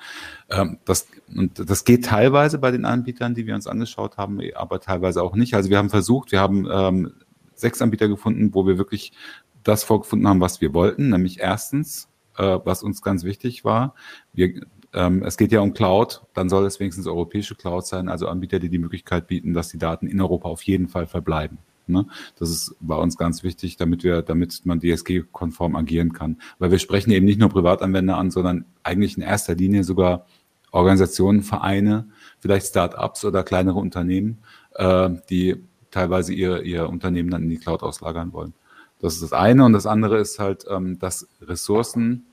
Das geht teilweise bei den Anbietern, die wir uns angeschaut haben, aber teilweise auch nicht. Also wir haben 6 Anbieter gefunden, wo wir wirklich das vorgefunden haben, was wir wollten, nämlich erstens, was uns ganz wichtig war, es geht ja um Cloud, dann soll es wenigstens europäische Cloud sein, also Anbieter, die die Möglichkeit bieten, dass die Daten in Europa auf jeden Fall verbleiben. Ne? Das ist bei uns ganz wichtig, damit man DSG-konform agieren kann. Weil wir sprechen eben nicht nur Privatanwender an, sondern eigentlich in erster Linie sogar Organisationen, Vereine, vielleicht Start-ups oder kleinere Unternehmen, die teilweise ihr Unternehmen dann in die Cloud auslagern wollen. Das ist das eine. Und das andere ist halt, dass Ressourcen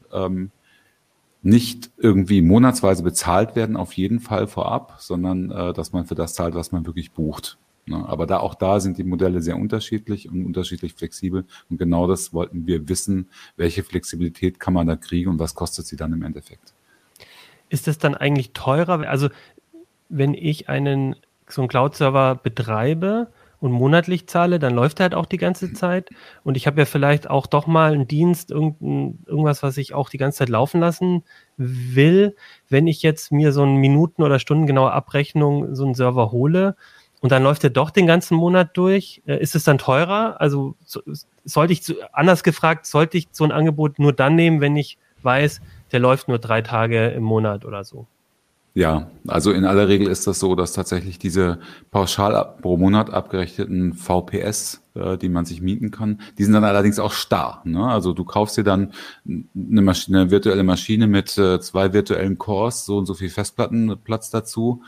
nicht irgendwie monatsweise bezahlt werden, auf jeden Fall vorab, sondern dass man für das zahlt, was man wirklich bucht. Ne? Aber auch da sind die Modelle sehr unterschiedlich und unterschiedlich flexibel. Und genau das wollten wir wissen, welche Flexibilität kann man da kriegen und was kostet sie dann im Endeffekt. Ist es dann eigentlich teurer? Also wenn ich so einen Cloud-Server betreibe und monatlich zahle, dann läuft er halt auch die ganze Zeit. Und ich habe ja vielleicht auch doch mal einen Dienst, irgendwas, was ich auch die ganze Zeit laufen lassen will. Wenn ich jetzt mir so eine Minuten- oder stundengenaue Abrechnung so einen Server hole und dann läuft er doch den ganzen Monat durch, ist es dann teurer? Also sollte ich so ein Angebot nur dann nehmen, wenn ich weiß, der läuft nur 3 Tage im Monat oder so? Ja, also in aller Regel ist das so, dass tatsächlich diese pauschal pro Monat abgerechneten VPS, die man sich mieten kann, die sind dann allerdings auch starr. Ne? Also du kaufst dir dann eine virtuelle Maschine mit 2 virtuellen Cores, so und so viel Festplattenplatz dazu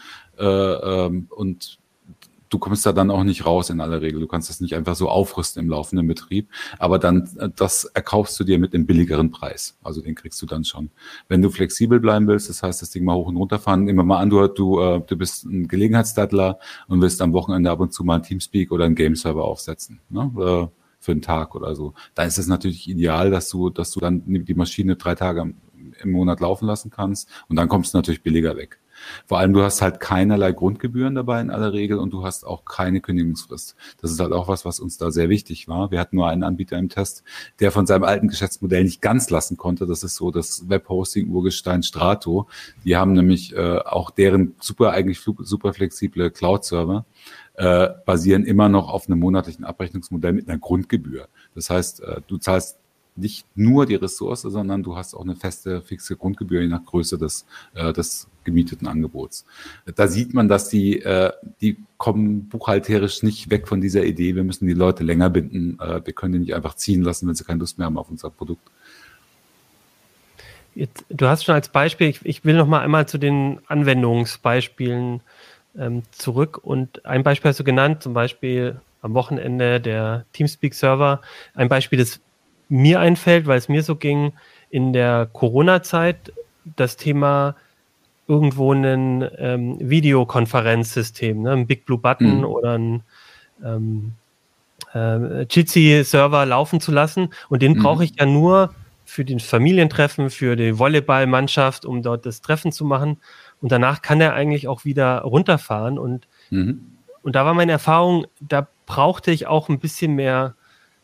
und du kommst da dann auch nicht raus in aller Regel. Du kannst das nicht einfach so aufrüsten im laufenden Betrieb, aber dann das erkaufst du dir mit einem billigeren Preis. Also den kriegst du dann schon. Wenn du flexibel bleiben willst, das heißt, das Ding mal hoch und runter fahren, immer mal an, du bist ein Gelegenheitsdattler und willst am Wochenende ab und zu mal einen Teamspeak oder einen Game-Server aufsetzen, ne? Für einen Tag oder so. Dann ist es natürlich ideal, dass du dann die Maschine 3 Tage im Monat laufen lassen kannst und dann kommst du natürlich billiger weg. Vor allem, du hast halt keinerlei Grundgebühren dabei in aller Regel und du hast auch keine Kündigungsfrist. Das ist halt auch was uns da sehr wichtig war. Wir hatten nur einen Anbieter im Test, der von seinem alten Geschäftsmodell nicht ganz lassen konnte. Das ist so das Webhosting-Urgestein Strato. Die haben nämlich auch deren super flexible Cloud-Server basieren immer noch auf einem monatlichen Abrechnungsmodell mit einer Grundgebühr. Das heißt, du zahlst nicht nur die Ressource, sondern du hast auch eine fixe Grundgebühr je nach Größe des gemieteten Angebots. Da sieht man, dass die kommen buchhalterisch nicht weg von dieser Idee, wir müssen die Leute länger binden, wir können die nicht einfach ziehen lassen, wenn sie keine Lust mehr haben auf unser Produkt. Jetzt, du hast schon als Beispiel, ich will noch mal einmal zu den Anwendungsbeispielen zurück und ein Beispiel hast du genannt, zum Beispiel am Wochenende der Teamspeak-Server, ein Beispiel, das mir einfällt, weil es mir so ging, in der Corona-Zeit das Thema irgendwo ein Videokonferenzsystem, ne? Ein Big Blue Button oder ein Jitsi-Server laufen zu lassen und den brauche ich ja nur für den Familientreffen, für die Volleyballmannschaft, um dort das Treffen zu machen. Und danach kann er eigentlich auch wieder runterfahren. Und da war meine Erfahrung, da brauchte ich auch ein bisschen mehr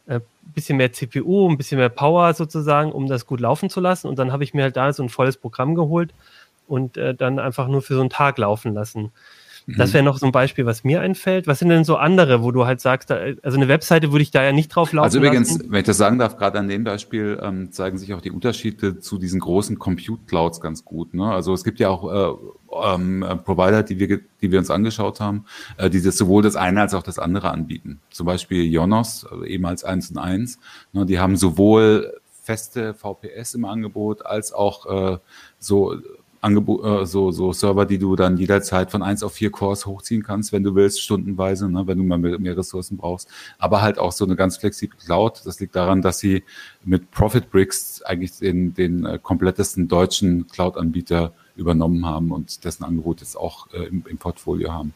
CPU, ein bisschen mehr Power sozusagen, um das gut laufen zu lassen. Und dann habe ich mir halt da so ein volles Programm geholt und dann einfach nur für so einen Tag laufen lassen. Das wäre noch so ein Beispiel, was mir einfällt. Was sind denn so andere, wo du halt sagst, also eine Webseite würde ich da ja nicht drauf laufen Also übrigens, lassen? wenn ich das sagen darf, gerade an dem Beispiel zeigen sich auch die Unterschiede zu diesen großen Compute-Clouds ganz gut. Ne? Also es gibt ja auch Provider, die wir uns angeschaut haben, die das sowohl das eine als auch das andere anbieten. Zum Beispiel Ionos, also ehemals 1&1. Ne? Die haben sowohl feste VPS im Angebot als auch so Server, die du dann jederzeit von 1 auf 4 Cores hochziehen kannst, wenn du willst, stundenweise, ne, wenn du mal mehr Ressourcen brauchst. Aber halt auch so eine ganz flexible Cloud. Das liegt daran, dass sie mit Profitbricks eigentlich den komplettesten deutschen Cloud-Anbieter übernommen haben und dessen Angebot jetzt auch im Portfolio haben.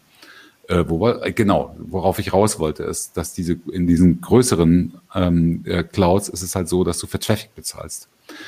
Worauf ich raus wollte, ist, dass in diesen größeren Clouds ist es halt so, dass du für Traffic bezahlst.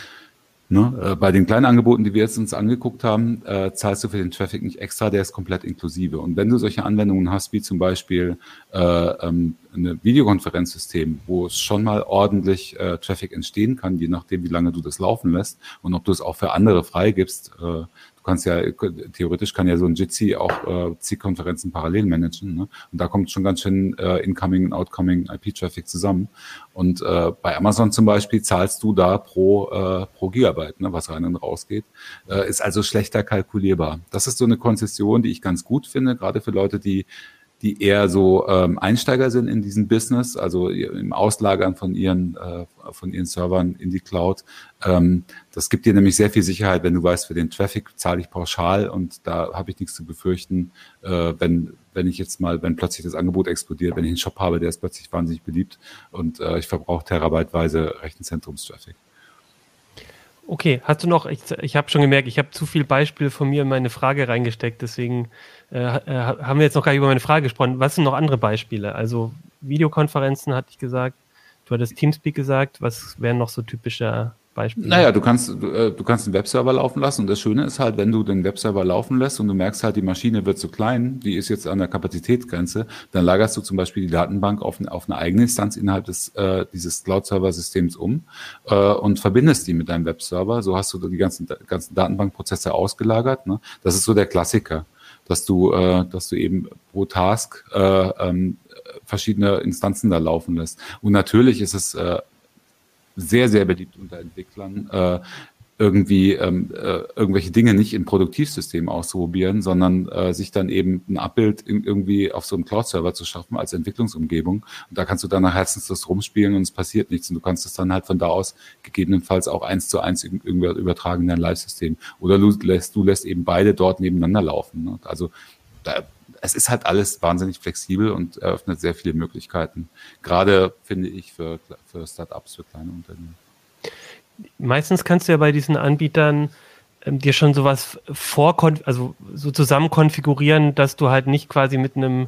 Ne? Bei den kleinen Angeboten, die wir jetzt uns angeguckt haben, zahlst du für den Traffic nicht extra, der ist komplett inklusive. Und wenn du solche Anwendungen hast, wie zum Beispiel ein Videokonferenzsystem, wo es schon mal ordentlich Traffic entstehen kann, je nachdem, wie lange du das laufen lässt und ob du es auch für andere freigibst, theoretisch kann ja so ein Jitsi auch zig Konferenzen parallel managen, ne? Und da kommt schon ganz schön Incoming und Outcoming IP-Traffic zusammen. Und bei Amazon zum Beispiel zahlst du da pro Gigabyte, ne, was rein und raus geht. Ist also schlechter kalkulierbar. Das ist so eine Konzession, die ich ganz gut finde, gerade für Leute, die eher so Einsteiger sind in diesem Business, also im Auslagern von ihren Servern in die Cloud. Das gibt dir nämlich sehr viel Sicherheit, wenn du weißt, für den Traffic zahle ich pauschal und da habe ich nichts zu befürchten, wenn plötzlich das Angebot explodiert, wenn ich einen Shop habe, der ist plötzlich wahnsinnig beliebt und ich verbrauche terabyteweise Rechenzentrumstraffic. Okay, hast du noch, ich habe schon gemerkt, ich habe zu viel Beispiele von mir in meine Frage reingesteckt, deswegen haben wir jetzt noch gar nicht über meine Frage gesprochen. Was sind noch andere Beispiele? Also Videokonferenzen hatte ich gesagt, du hattest Teamspeak gesagt, was wären noch so typische Beispiele? Naja, du kannst einen Webserver laufen lassen und das Schöne ist halt, wenn du den Webserver laufen lässt und du merkst halt, die Maschine wird zu klein, die ist jetzt an der Kapazitätsgrenze, dann lagerst du zum Beispiel die Datenbank auf eine eigene Instanz innerhalb dieses Cloud-Server-Systems und verbindest die mit deinem Webserver. So hast du die ganzen Datenbankprozesse ausgelagert. Ne? Das ist so der Klassiker, dass du eben pro Task verschiedene Instanzen da laufen lässt. Und natürlich ist es sehr, sehr beliebt unter Entwicklern, irgendwelche Dinge nicht im Produktivsystem auszuprobieren, sondern sich dann eben ein Abbild irgendwie auf so einem Cloud-Server zu schaffen als Entwicklungsumgebung. Und da kannst du dann nach Herzenslust rumspielen und es passiert nichts. Und du kannst es dann halt von da aus gegebenenfalls auch 1:1 irgendwie übertragen in dein Live-System. Oder du lässt eben beide dort nebeneinander laufen. Ne? Also es ist halt alles wahnsinnig flexibel und eröffnet sehr viele Möglichkeiten. Gerade, finde ich, für Startups, für kleine Unternehmen. Meistens kannst du ja bei diesen Anbietern dir schon sowas also so zusammen konfigurieren, dass du halt nicht quasi mit einem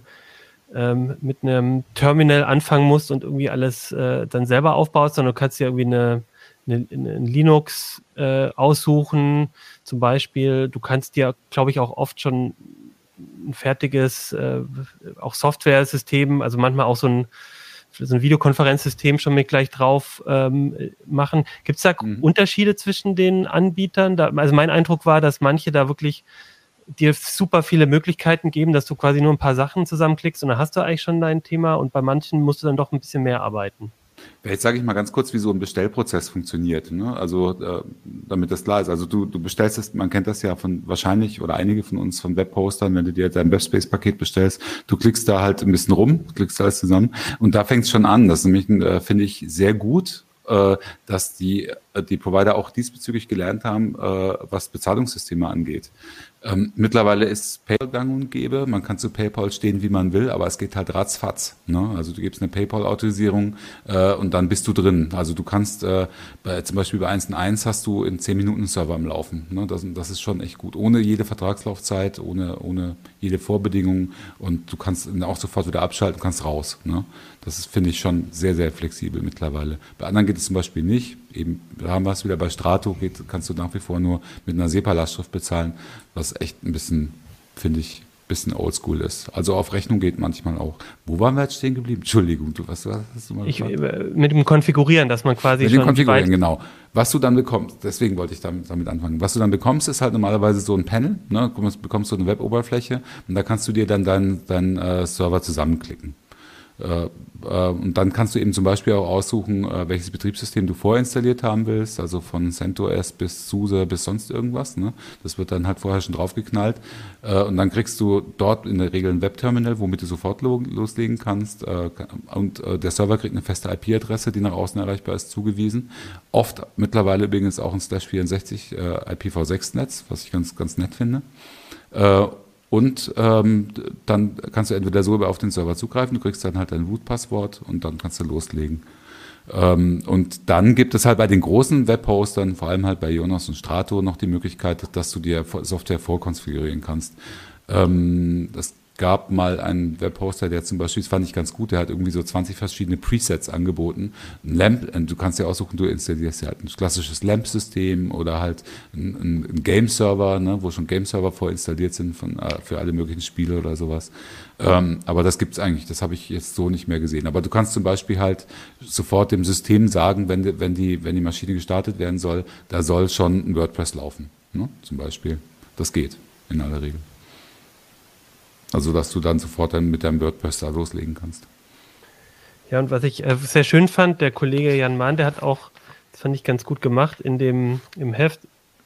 Terminal anfangen musst und irgendwie alles dann selber aufbaust, sondern du kannst dir irgendwie ein Linux aussuchen, zum Beispiel. Du kannst dir, glaube ich, auch oft schon ein fertiges auch Software-System, also manchmal auch so ein Videokonferenzsystem schon mit gleich drauf machen. Gibt es da Unterschiede zwischen den Anbietern? Also mein Eindruck war, dass manche da wirklich dir super viele Möglichkeiten geben, dass du quasi nur ein paar Sachen zusammenklickst und dann hast du eigentlich schon dein Thema und bei manchen musst du dann doch ein bisschen mehr arbeiten. Jetzt sage ich mal ganz kurz, wie so ein Bestellprozess funktioniert, ne? Also damit das klar ist. Also du bestellst es, man kennt das ja wahrscheinlich oder einige von uns von Webhostern, wenn du dir dein Webspace-Paket bestellst, du klickst da halt ein bisschen rum, klickst alles zusammen und da fängt es schon an. Das ist nämlich, finde ich, sehr gut, dass die Provider auch diesbezüglich gelernt haben, was Bezahlungssysteme angeht. Mittlerweile ist PayPal gang und gäbe. Man kann zu PayPal stehen, wie man will, aber es geht halt ratzfatz. Ne? Also du gibst eine PayPal-Autorisierung und dann bist du drin. Also du kannst, zum Beispiel bei 1&1 hast du in 10 Minuten einen Server am Laufen. Ne? Das ist schon echt gut. Ohne jede Vertragslaufzeit, ohne jede Vorbedingung und du kannst ihn auch sofort wieder abschalten, kannst raus. Ne? Das ist, finde ich, schon sehr, sehr flexibel mittlerweile. Bei anderen geht es zum Beispiel nicht. Eben da haben wir es wieder bei Strato, kannst du nach wie vor nur mit einer SEPA-Lastschrift bezahlen, was echt ein bisschen, finde ich, oldschool ist. Also auf Rechnung geht manchmal auch. Wo waren wir jetzt stehen geblieben? Entschuldigung, was hast du mal gefragt? Mit dem Konfigurieren, dass man quasi mit dem Konfigurieren, genau. Was du dann bekommst, deswegen wollte ich damit anfangen. Was du dann bekommst, ist halt normalerweise so ein Panel, ne? Du bekommst so eine Web-Oberfläche und da kannst du dir dann deinen Server zusammenklicken. Und dann kannst du eben zum Beispiel auch aussuchen, welches Betriebssystem du vorinstalliert haben willst, also von CentOS bis SUSE bis sonst irgendwas. Ne? Das wird dann halt vorher schon draufgeknallt. Und dann kriegst du dort in der Regel ein Webterminal, womit du sofort loslegen kannst. Und der Server kriegt eine feste IP-Adresse, die nach außen erreichbar ist, zugewiesen. Oft mittlerweile übrigens auch ein /64 IPv6-Netz, was ich ganz, ganz nett finde. Und dann kannst du entweder so auf den Server zugreifen, du kriegst dann halt dein Root-Passwort und dann kannst du loslegen. Und dann gibt es halt bei den großen Webhostern, vor allem halt bei Ionos und Strato, noch die Möglichkeit, dass du dir Software vorkonfigurieren kannst. Das gab mal einen Webhoster, der zum Beispiel, das fand ich ganz gut, der hat irgendwie so 20 verschiedene Presets angeboten. Ein Lamp, du kannst ja aussuchen, du installierst ja halt ein klassisches Lamp-System oder halt ein Game-Server, ne, wo schon Game-Server vorinstalliert sind für alle möglichen Spiele oder sowas. Aber das gibt's eigentlich, das habe ich jetzt so nicht mehr gesehen. Aber du kannst zum Beispiel halt sofort dem System sagen, wenn die Maschine gestartet werden soll, da soll schon ein WordPress laufen, ne, zum Beispiel. Das geht in aller Regel. Also, dass du dann sofort mit deinem WordPress da loslegen kannst. Ja, und was ich sehr schön fand, der Kollege Jan Mahn, der hat auch, das fand ich ganz gut gemacht, im Heft,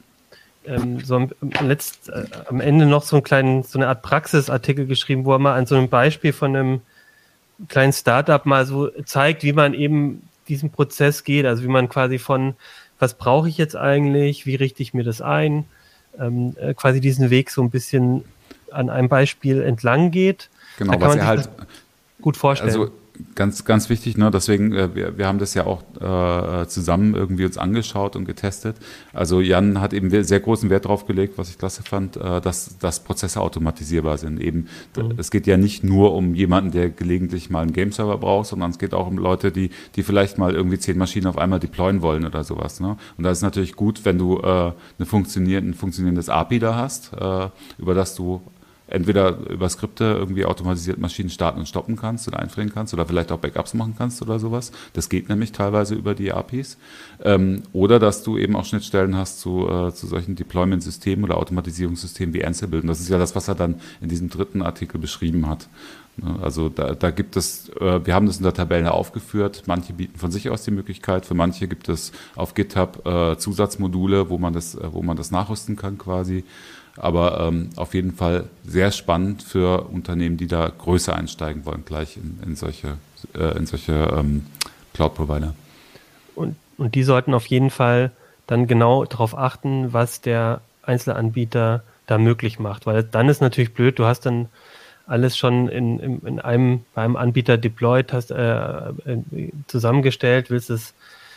am Ende noch so eine Art Praxisartikel geschrieben, wo er mal an so einem Beispiel von einem kleinen Startup mal so zeigt, wie man eben diesen Prozess geht, also wie man quasi von, was brauche ich jetzt eigentlich, wie richte ich mir das ein, quasi diesen Weg so ein bisschen an einem Beispiel entlang geht. Genau, was er halt gut vorstellen. Also ganz, ganz wichtig, ne? Deswegen, wir haben das ja auch zusammen irgendwie uns angeschaut und getestet. Also Jan hat eben sehr großen Wert drauf gelegt, was ich klasse fand, dass Prozesse automatisierbar sind. Eben, es geht ja nicht nur um jemanden, der gelegentlich mal einen Game-Server braucht, sondern es geht auch um Leute, die vielleicht mal irgendwie 10 Maschinen auf einmal deployen wollen oder sowas. Ne? Und da ist natürlich gut, wenn du ein funktionierendes API da hast, über das du entweder über Skripte irgendwie automatisiert Maschinen starten und stoppen kannst oder einfrieren kannst oder vielleicht auch Backups machen kannst oder sowas. Das geht nämlich teilweise über die APIs. Oder dass du eben auch Schnittstellen hast zu solchen Deployment-Systemen oder Automatisierungssystemen wie Ansible. Und das ist ja das, was er dann in diesem 3. Artikel beschrieben hat. Also da gibt es, wir haben das in der Tabelle aufgeführt, manche bieten von sich aus die Möglichkeit, für manche gibt es auf GitHub Zusatzmodule, wo man das nachrüsten kann quasi. Aber auf jeden Fall sehr spannend für Unternehmen, die da größer einsteigen wollen, gleich in solche Cloud-Provider. Und die sollten auf jeden Fall dann genau darauf achten, was der Einzelanbieter da möglich macht. Weil dann ist natürlich blöd, du hast dann alles schon bei einem Anbieter deployed, hast zusammengestellt, willst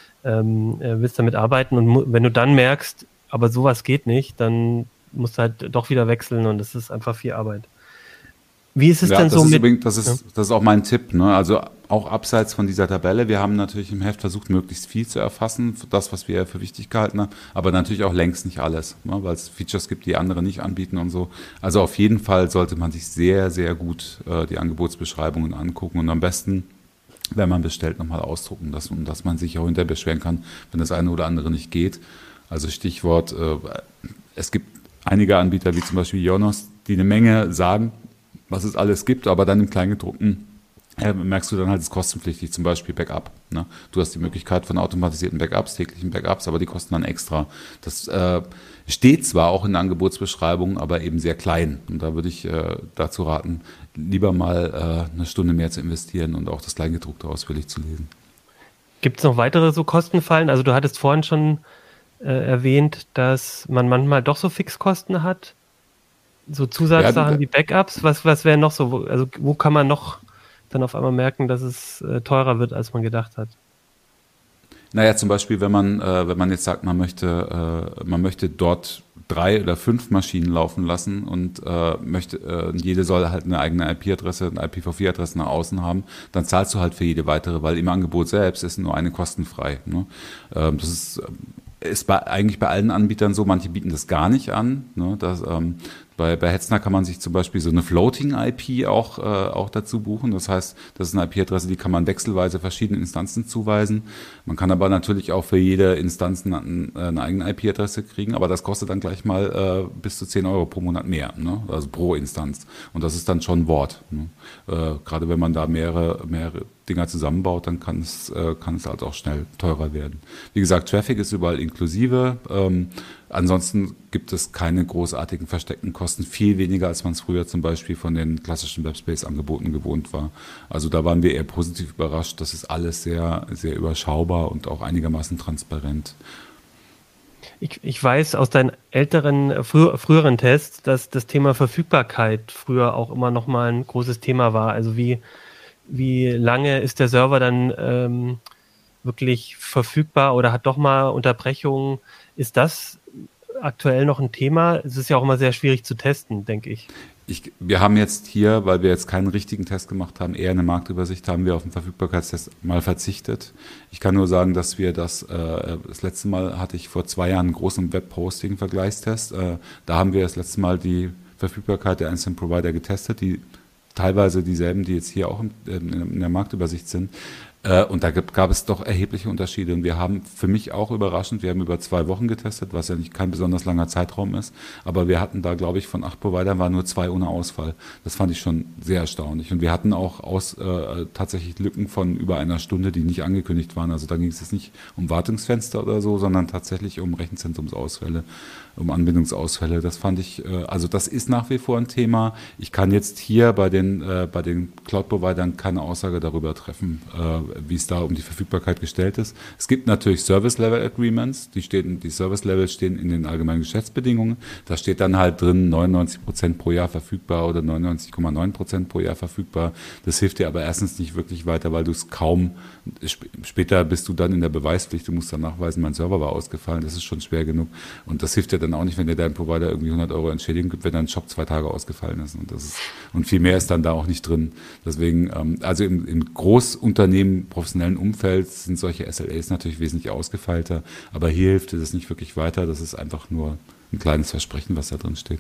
damit arbeiten und wenn du dann merkst, aber sowas geht nicht, dann musst du halt doch wieder wechseln und das ist einfach viel Arbeit. Wie ist es denn so mit... Das ist auch mein Tipp, ne? Also auch abseits von dieser Tabelle. Wir haben natürlich im Heft versucht, möglichst viel zu erfassen, das, was wir für wichtig gehalten haben, aber natürlich auch längst nicht alles, ne? Weil es Features gibt, die andere nicht anbieten und so. Also auf jeden Fall sollte man sich sehr, sehr gut die Angebotsbeschreibungen angucken und am besten, wenn man bestellt, nochmal ausdrucken, dass man sich auch hinterher beschweren kann, wenn das eine oder andere nicht geht. Also Stichwort, es gibt einige Anbieter, wie zum Beispiel Ionos, die eine Menge sagen, was es alles gibt, aber dann im Kleingedruckten merkst du dann halt, es ist kostenpflichtig, zum Beispiel Backup. Ne? Du hast die Möglichkeit von automatisierten Backups, täglichen Backups, aber die kosten dann extra. Das steht zwar auch in der Angebotsbeschreibung, aber eben sehr klein. Und da würde ich dazu raten, lieber mal eine Stunde mehr zu investieren und auch das Kleingedruckte ausführlich zu lesen. Gibt es noch weitere so Kostenfallen? Also du hattest vorhin schon erwähnt, dass man manchmal doch so Fixkosten hat, so Zusatzsachen wie Backups. Was wäre noch so? Also wo kann man noch dann auf einmal merken, dass es teurer wird, als man gedacht hat? Naja, zum Beispiel, wenn man jetzt sagt, man möchte dort 3 oder 5 Maschinen laufen lassen und jede soll halt eine eigene IP-Adresse, eine IPv4-Adresse nach außen haben, dann zahlst du halt für jede weitere, weil im Angebot selbst ist nur eine kostenfrei. Ne? Das ist eigentlich bei allen Anbietern so, manche bieten das gar nicht an. Ne? Bei Hetzner kann man sich zum Beispiel so eine Floating-IP auch dazu buchen. Das heißt, das ist eine IP-Adresse, die kann man wechselweise verschiedenen Instanzen zuweisen. Man kann aber natürlich auch für jede Instanz eine eigene IP-Adresse kriegen, aber das kostet dann gleich mal bis zu 10 Euro pro Monat mehr, ne? Also pro Instanz. Und das ist dann schon Wort. Ne? Gerade wenn man da mehrere Dinger zusammenbaut, dann kann es halt auch schnell teurer werden. Wie gesagt, Traffic ist überall inklusive. Ansonsten gibt es keine großartigen versteckten Kosten, viel weniger, als man es früher zum Beispiel von den klassischen Webspace-Angeboten gewohnt war. Also da waren wir eher positiv überrascht. Das ist alles sehr, sehr überschaubar und auch einigermaßen transparent. Ich weiß aus deinen früheren Tests, dass das Thema Verfügbarkeit früher auch immer noch mal ein großes Thema war. Also wie lange ist der Server dann wirklich verfügbar oder hat doch mal Unterbrechungen? Ist das aktuell noch ein Thema? Es ist ja auch immer sehr schwierig zu testen, denke ich. Wir haben jetzt hier, weil wir jetzt keinen richtigen Test gemacht haben, eher eine Marktübersicht, haben wir auf den Verfügbarkeitstest mal verzichtet. Ich kann nur sagen, dass wir das letzte Mal hatte ich vor 2 Jahren einen großen Web-Hosting-Vergleichstest. Da haben wir das letzte Mal die Verfügbarkeit der einzelnen Provider getestet, die teilweise dieselben, die jetzt hier auch in der Marktübersicht sind. Und da gab es doch erhebliche Unterschiede. Und wir haben für mich auch überraschend, wir haben über 2 Wochen getestet, was ja kein besonders langer Zeitraum ist. Aber wir hatten da, glaube ich, von 8 Providern waren nur 2 ohne Ausfall. Das fand ich schon sehr erstaunlich. Und wir hatten auch tatsächlich Lücken von über 1 Stunde, die nicht angekündigt waren. Also da ging es jetzt nicht um Wartungsfenster oder so, sondern tatsächlich um Rechenzentrumsausfälle, um Anbindungsausfälle. Das fand ich, also das ist nach wie vor ein Thema. Ich kann jetzt hier bei den Cloud-Providern keine Aussage darüber treffen, wie es da um die Verfügbarkeit gestellt ist. Es gibt natürlich Service-Level-Agreements, die Service-Levels stehen in den allgemeinen Geschäftsbedingungen. Da steht dann halt drin 99% pro Jahr verfügbar oder 99,9% pro Jahr verfügbar. Das hilft dir aber erstens nicht wirklich weiter, weil du es später bist du dann in der Beweispflicht, du musst dann nachweisen, mein Server war ausgefallen, das ist schon schwer genug. Und das hilft dir dann auch nicht, wenn dir dein Provider irgendwie 100 Euro Entschädigung gibt, wenn dein Shop 2 Tage ausgefallen ist. Und viel mehr ist dann da auch nicht drin. Deswegen, also im Großunternehmen, professionellen Umfeld sind solche SLAs natürlich wesentlich ausgefeilter, aber hier hilft es nicht wirklich weiter. Das ist einfach nur ein kleines Versprechen, was da drin steht.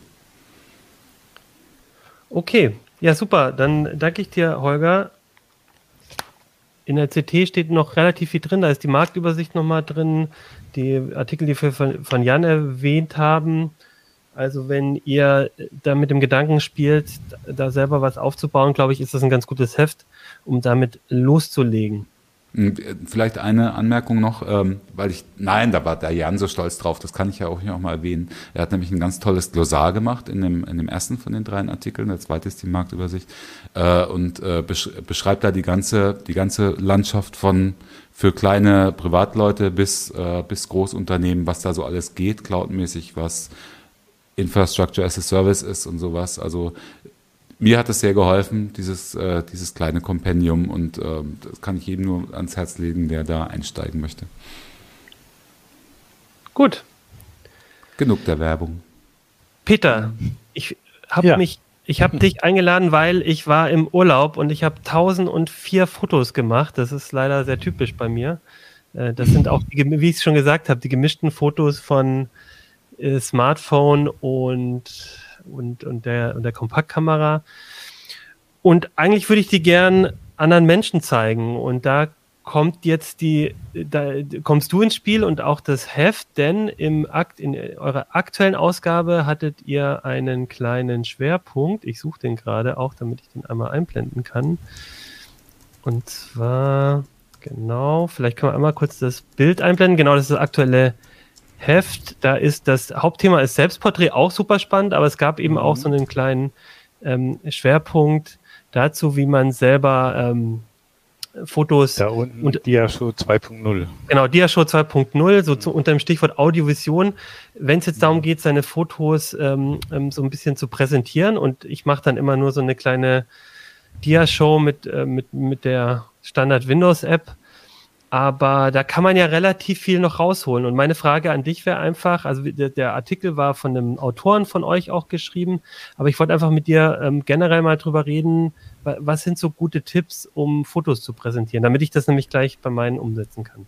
Okay, ja super, dann danke ich dir, Holger. In der CT steht noch relativ viel drin, da ist die Marktübersicht nochmal drin, die Artikel, die wir von Jan erwähnt haben. Also wenn ihr da mit dem Gedanken spielt, da selber was aufzubauen, glaube ich, ist das ein ganz gutes Heft, um damit loszulegen. Vielleicht eine Anmerkung noch, da war der Jan so stolz drauf, das kann ich ja auch hier auch mal erwähnen. Er hat nämlich ein ganz tolles Glossar gemacht in dem ersten von den 3 Artikeln, der zweite ist die Marktübersicht, und beschreibt da die ganze Landschaft für kleine Privatleute bis Großunternehmen, was da so alles geht, cloudmäßig, was Infrastructure as a Service ist und sowas. Also mir hat es sehr geholfen, dieses kleine Kompendium, und das kann ich jedem nur ans Herz legen, der da einsteigen möchte. Gut. Genug der Werbung. Peter, ich habe dich eingeladen, weil ich war im Urlaub und ich habe 1004 Fotos gemacht. Das ist leider sehr typisch bei mir. Das sind auch, wie ich es schon gesagt habe, die gemischten Fotos von Smartphone und der Kompaktkamera. Und eigentlich würde ich die gern anderen Menschen zeigen. Und da kommst du ins Spiel und auch das Heft, denn in eurer aktuellen Ausgabe hattet ihr einen kleinen Schwerpunkt. Ich suche den gerade auch, damit ich den einmal einblenden kann. Und zwar, genau, vielleicht können wir einmal kurz das Bild einblenden. Genau, das ist das aktuelle Heft. Da ist das Hauptthema ist Selbstporträt, auch super spannend, aber es gab eben auch so einen kleinen Schwerpunkt dazu, wie man selber Fotos... Da unten und Diashow 2.0. Genau, Diashow 2.0, so unter dem Stichwort Audiovision. Wenn es jetzt darum geht, seine Fotos so ein bisschen zu präsentieren, und ich mache dann immer nur so eine kleine Diashow mit der Standard-Windows-App. aber da kann man ja relativ viel noch rausholen. Und meine Frage an dich wäre einfach, also der Artikel war von einem Autoren von euch auch geschrieben, aber ich wollte einfach mit dir generell mal drüber reden, was sind so gute Tipps, um Fotos zu präsentieren, damit ich das nämlich gleich bei meinen umsetzen kann.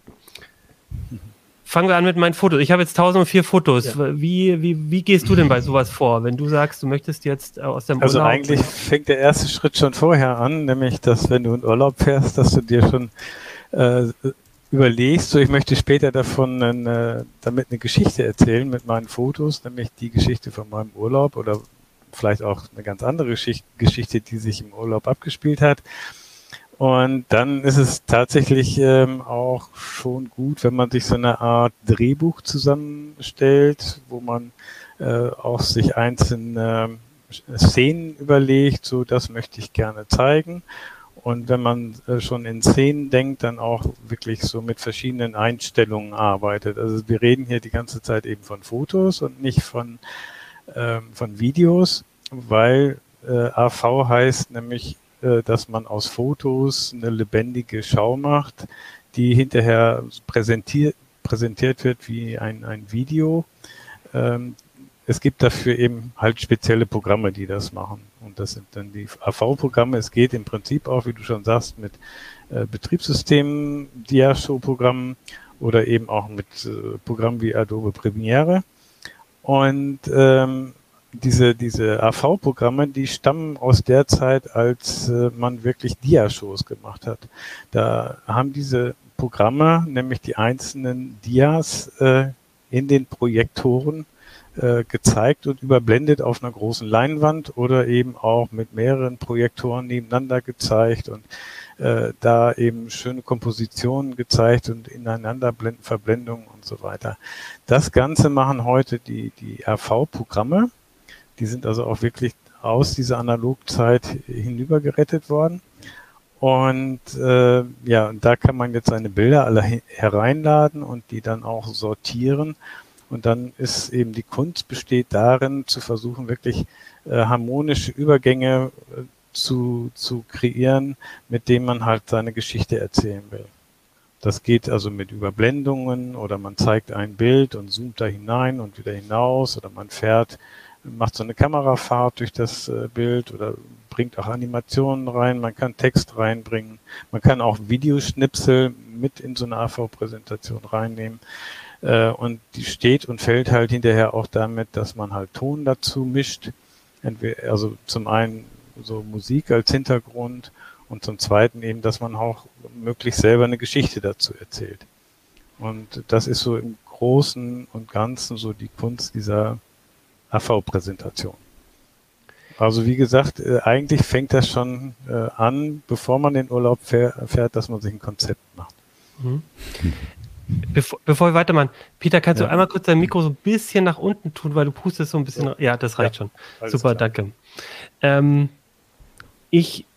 Fangen wir an mit meinen Fotos. Ich habe jetzt 1004 Fotos. Ja. Wie gehst du denn bei sowas vor, wenn du sagst, du möchtest jetzt aus dem Urlaub... Also eigentlich fängt der erste Schritt schon vorher an, nämlich, dass wenn du in Urlaub fährst, dass du dir schon überlegst, so ich möchte später davon damit eine Geschichte erzählen mit meinen Fotos, nämlich die Geschichte von meinem Urlaub oder vielleicht auch eine ganz andere Geschichte, die sich im Urlaub abgespielt hat. Und dann ist es tatsächlich auch schon gut, wenn man sich so eine Art Drehbuch zusammenstellt, wo man auch sich einzelne Szenen überlegt, so das möchte ich gerne zeigen. Und wenn man schon in Szenen denkt, dann auch wirklich so mit verschiedenen Einstellungen arbeitet. Also wir reden hier die ganze Zeit eben von Fotos und nicht von Videos, weil AV heißt nämlich, dass man aus Fotos eine lebendige Schau macht, die hinterher präsentiert wird wie ein Video. Es gibt dafür eben halt spezielle Programme, die das machen. Und das sind dann die AV-Programme. Es geht im Prinzip auch, wie du schon sagst, mit Betriebssystemen, Diashow-Programmen oder eben auch mit Programmen wie Adobe Premiere. Und diese AV-Programme, die stammen aus der Zeit, als man wirklich Diashows gemacht hat. Da haben diese Programme nämlich die einzelnen Dias in den Projektoren gezeigt und überblendet auf einer großen Leinwand oder eben auch mit mehreren Projektoren nebeneinander gezeigt und da eben schöne Kompositionen gezeigt und ineinander Verblendungen und so weiter. Das Ganze machen heute die AV-Programme. Die sind also auch wirklich aus dieser Analogzeit hinüber gerettet worden. Und da kann man jetzt seine Bilder alle hereinladen und die dann auch sortieren. Und dann ist eben die Kunst besteht darin, zu versuchen, wirklich harmonische Übergänge zu kreieren, mit denen man halt seine Geschichte erzählen will. Das geht also mit Überblendungen oder man zeigt ein Bild und zoomt da hinein und wieder hinaus oder man macht so eine Kamerafahrt durch das Bild oder bringt auch Animationen rein, man kann Text reinbringen, man kann auch Videoschnipsel mit in so eine AV-Präsentation reinnehmen. Und die steht und fällt halt hinterher auch damit, dass man halt Ton dazu mischt. Also zum einen so Musik als Hintergrund und zum zweiten eben, dass man auch möglichst selber eine Geschichte dazu erzählt. Und das ist so im Großen und Ganzen so die Kunst dieser AV-Präsentation. Also wie gesagt, eigentlich fängt das schon an, bevor man in den Urlaub fährt, dass man sich ein Konzept macht. Mhm. Bevor wir weitermachen, Peter, kannst du einmal kurz dein Mikro so ein bisschen nach unten tun, weil du pustest so ein bisschen. Ja, das reicht schon. Super, klar. Danke. Ich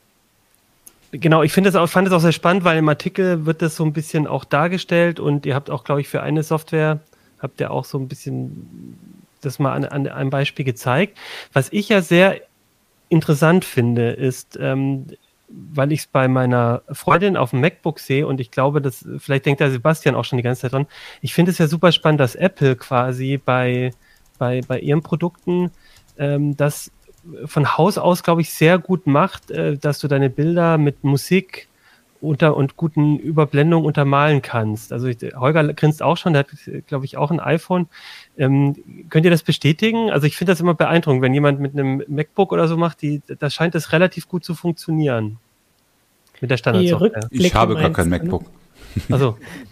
fand es auch sehr spannend, weil im Artikel wird das so ein bisschen auch dargestellt und ihr habt auch, glaube ich, für eine Software, habt ihr auch so ein bisschen das mal an einem Beispiel gezeigt. Was ich ja sehr interessant finde, ist, weil ich es bei meiner Freundin auf dem MacBook sehe und ich glaube, vielleicht denkt der Sebastian auch schon die ganze Zeit dran, ich finde es ja super spannend, dass Apple quasi bei ihren Produkten das von Haus aus, glaube ich, sehr gut macht, dass du deine Bilder mit Musik und guten Überblendungen untermalen kannst. Also Holger grinst auch schon, der hat, glaube ich, auch ein iPhone. Könnt ihr das bestätigen? Also ich finde das immer beeindruckend, wenn jemand mit einem MacBook oder so macht, da scheint das relativ gut zu funktionieren. Mit der Standardsoftware. Ich habe gar kein MacBook. Also.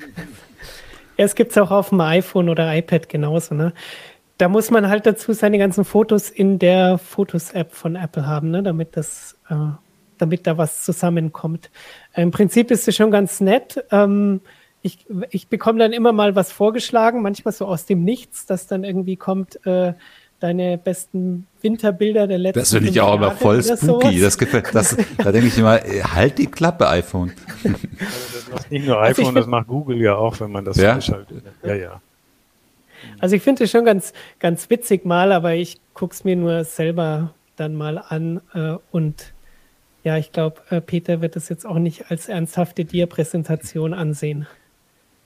Es gibt es auch auf dem iPhone oder iPad genauso, ne? Da muss man halt dazu seine ganzen Fotos in der Fotos-App von Apple haben, ne? Damit da was zusammenkommt. Im Prinzip ist es schon ganz nett. Ich bekomme dann immer mal was vorgeschlagen, manchmal so aus dem Nichts, dass dann irgendwie kommt, deine besten Winterbilder der letzten Das finde ich auch immer voll spooky. Das gefällt, da denke ich immer, halt die Klappe, iPhone. Also das macht nicht nur iPhone, das macht Google ja auch, wenn man das einschaltet. Ja. Also ich finde es schon ganz, ganz witzig mal, aber ich gucke es mir nur selber dann mal an und ja, ich glaube, Peter wird das jetzt auch nicht als ernsthafte Dia-Präsentation ansehen.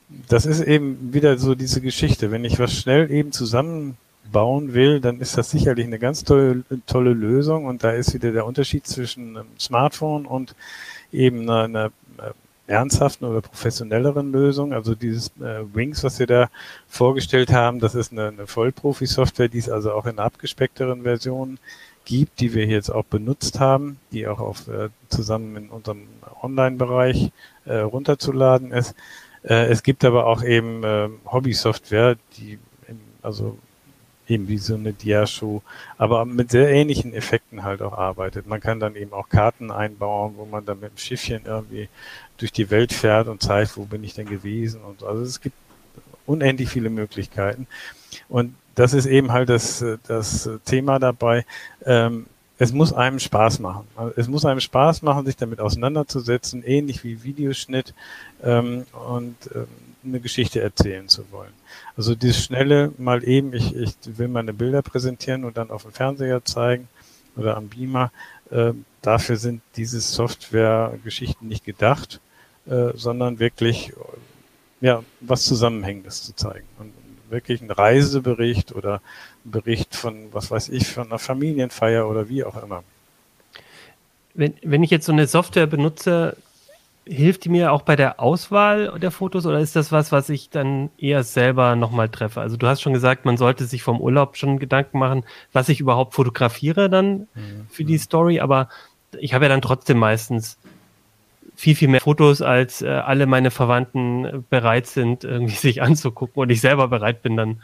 Das ist eben wieder so diese Geschichte. Wenn ich was schnell eben zusammenbauen will, dann ist das sicherlich eine ganz tolle Lösung. Und da ist wieder der Unterschied zwischen einem Smartphone und eben einer ernsthaften oder professionelleren Lösung. Also dieses Wings, was wir da vorgestellt haben, das ist eine Vollprofi-Software, die es also auch in abgespeckteren Versionen gibt, die wir hier jetzt auch benutzt haben, die auch zusammen in unserem Online-Bereich runterzuladen ist. Es gibt aber auch eben Hobby-Software, die also eben wie so eine Diashow, aber mit sehr ähnlichen Effekten halt auch arbeitet. Man kann dann eben auch Karten einbauen, wo man dann mit dem Schiffchen irgendwie durch die Welt fährt und zeigt, wo bin ich denn gewesen und so. Also es gibt unendlich viele Möglichkeiten. Und das ist eben halt das Thema dabei. Es muss einem Spaß machen. Also es muss einem Spaß machen, sich damit auseinanderzusetzen, ähnlich wie Videoschnitt und eine Geschichte erzählen zu wollen. Also dieses schnelle mal eben, ich will meine Bilder präsentieren und dann auf dem Fernseher zeigen oder am Beamer, dafür sind diese Software-Geschichten nicht gedacht, sondern wirklich was Zusammenhängendes zu zeigen. Und wirklich ein Reisebericht oder ein Bericht von, was weiß ich, von einer Familienfeier oder wie auch immer. Wenn ich jetzt so eine Software benutze, hilft die mir auch bei der Auswahl der Fotos oder ist das was ich dann eher selber nochmal treffe? Also du hast schon gesagt, man sollte sich vom Urlaub schon Gedanken machen, was ich überhaupt fotografiere dann für die Story, aber ich habe ja dann trotzdem meistens viel mehr Fotos, als alle meine Verwandten bereit sind, irgendwie sich anzugucken und ich selber bereit bin, dann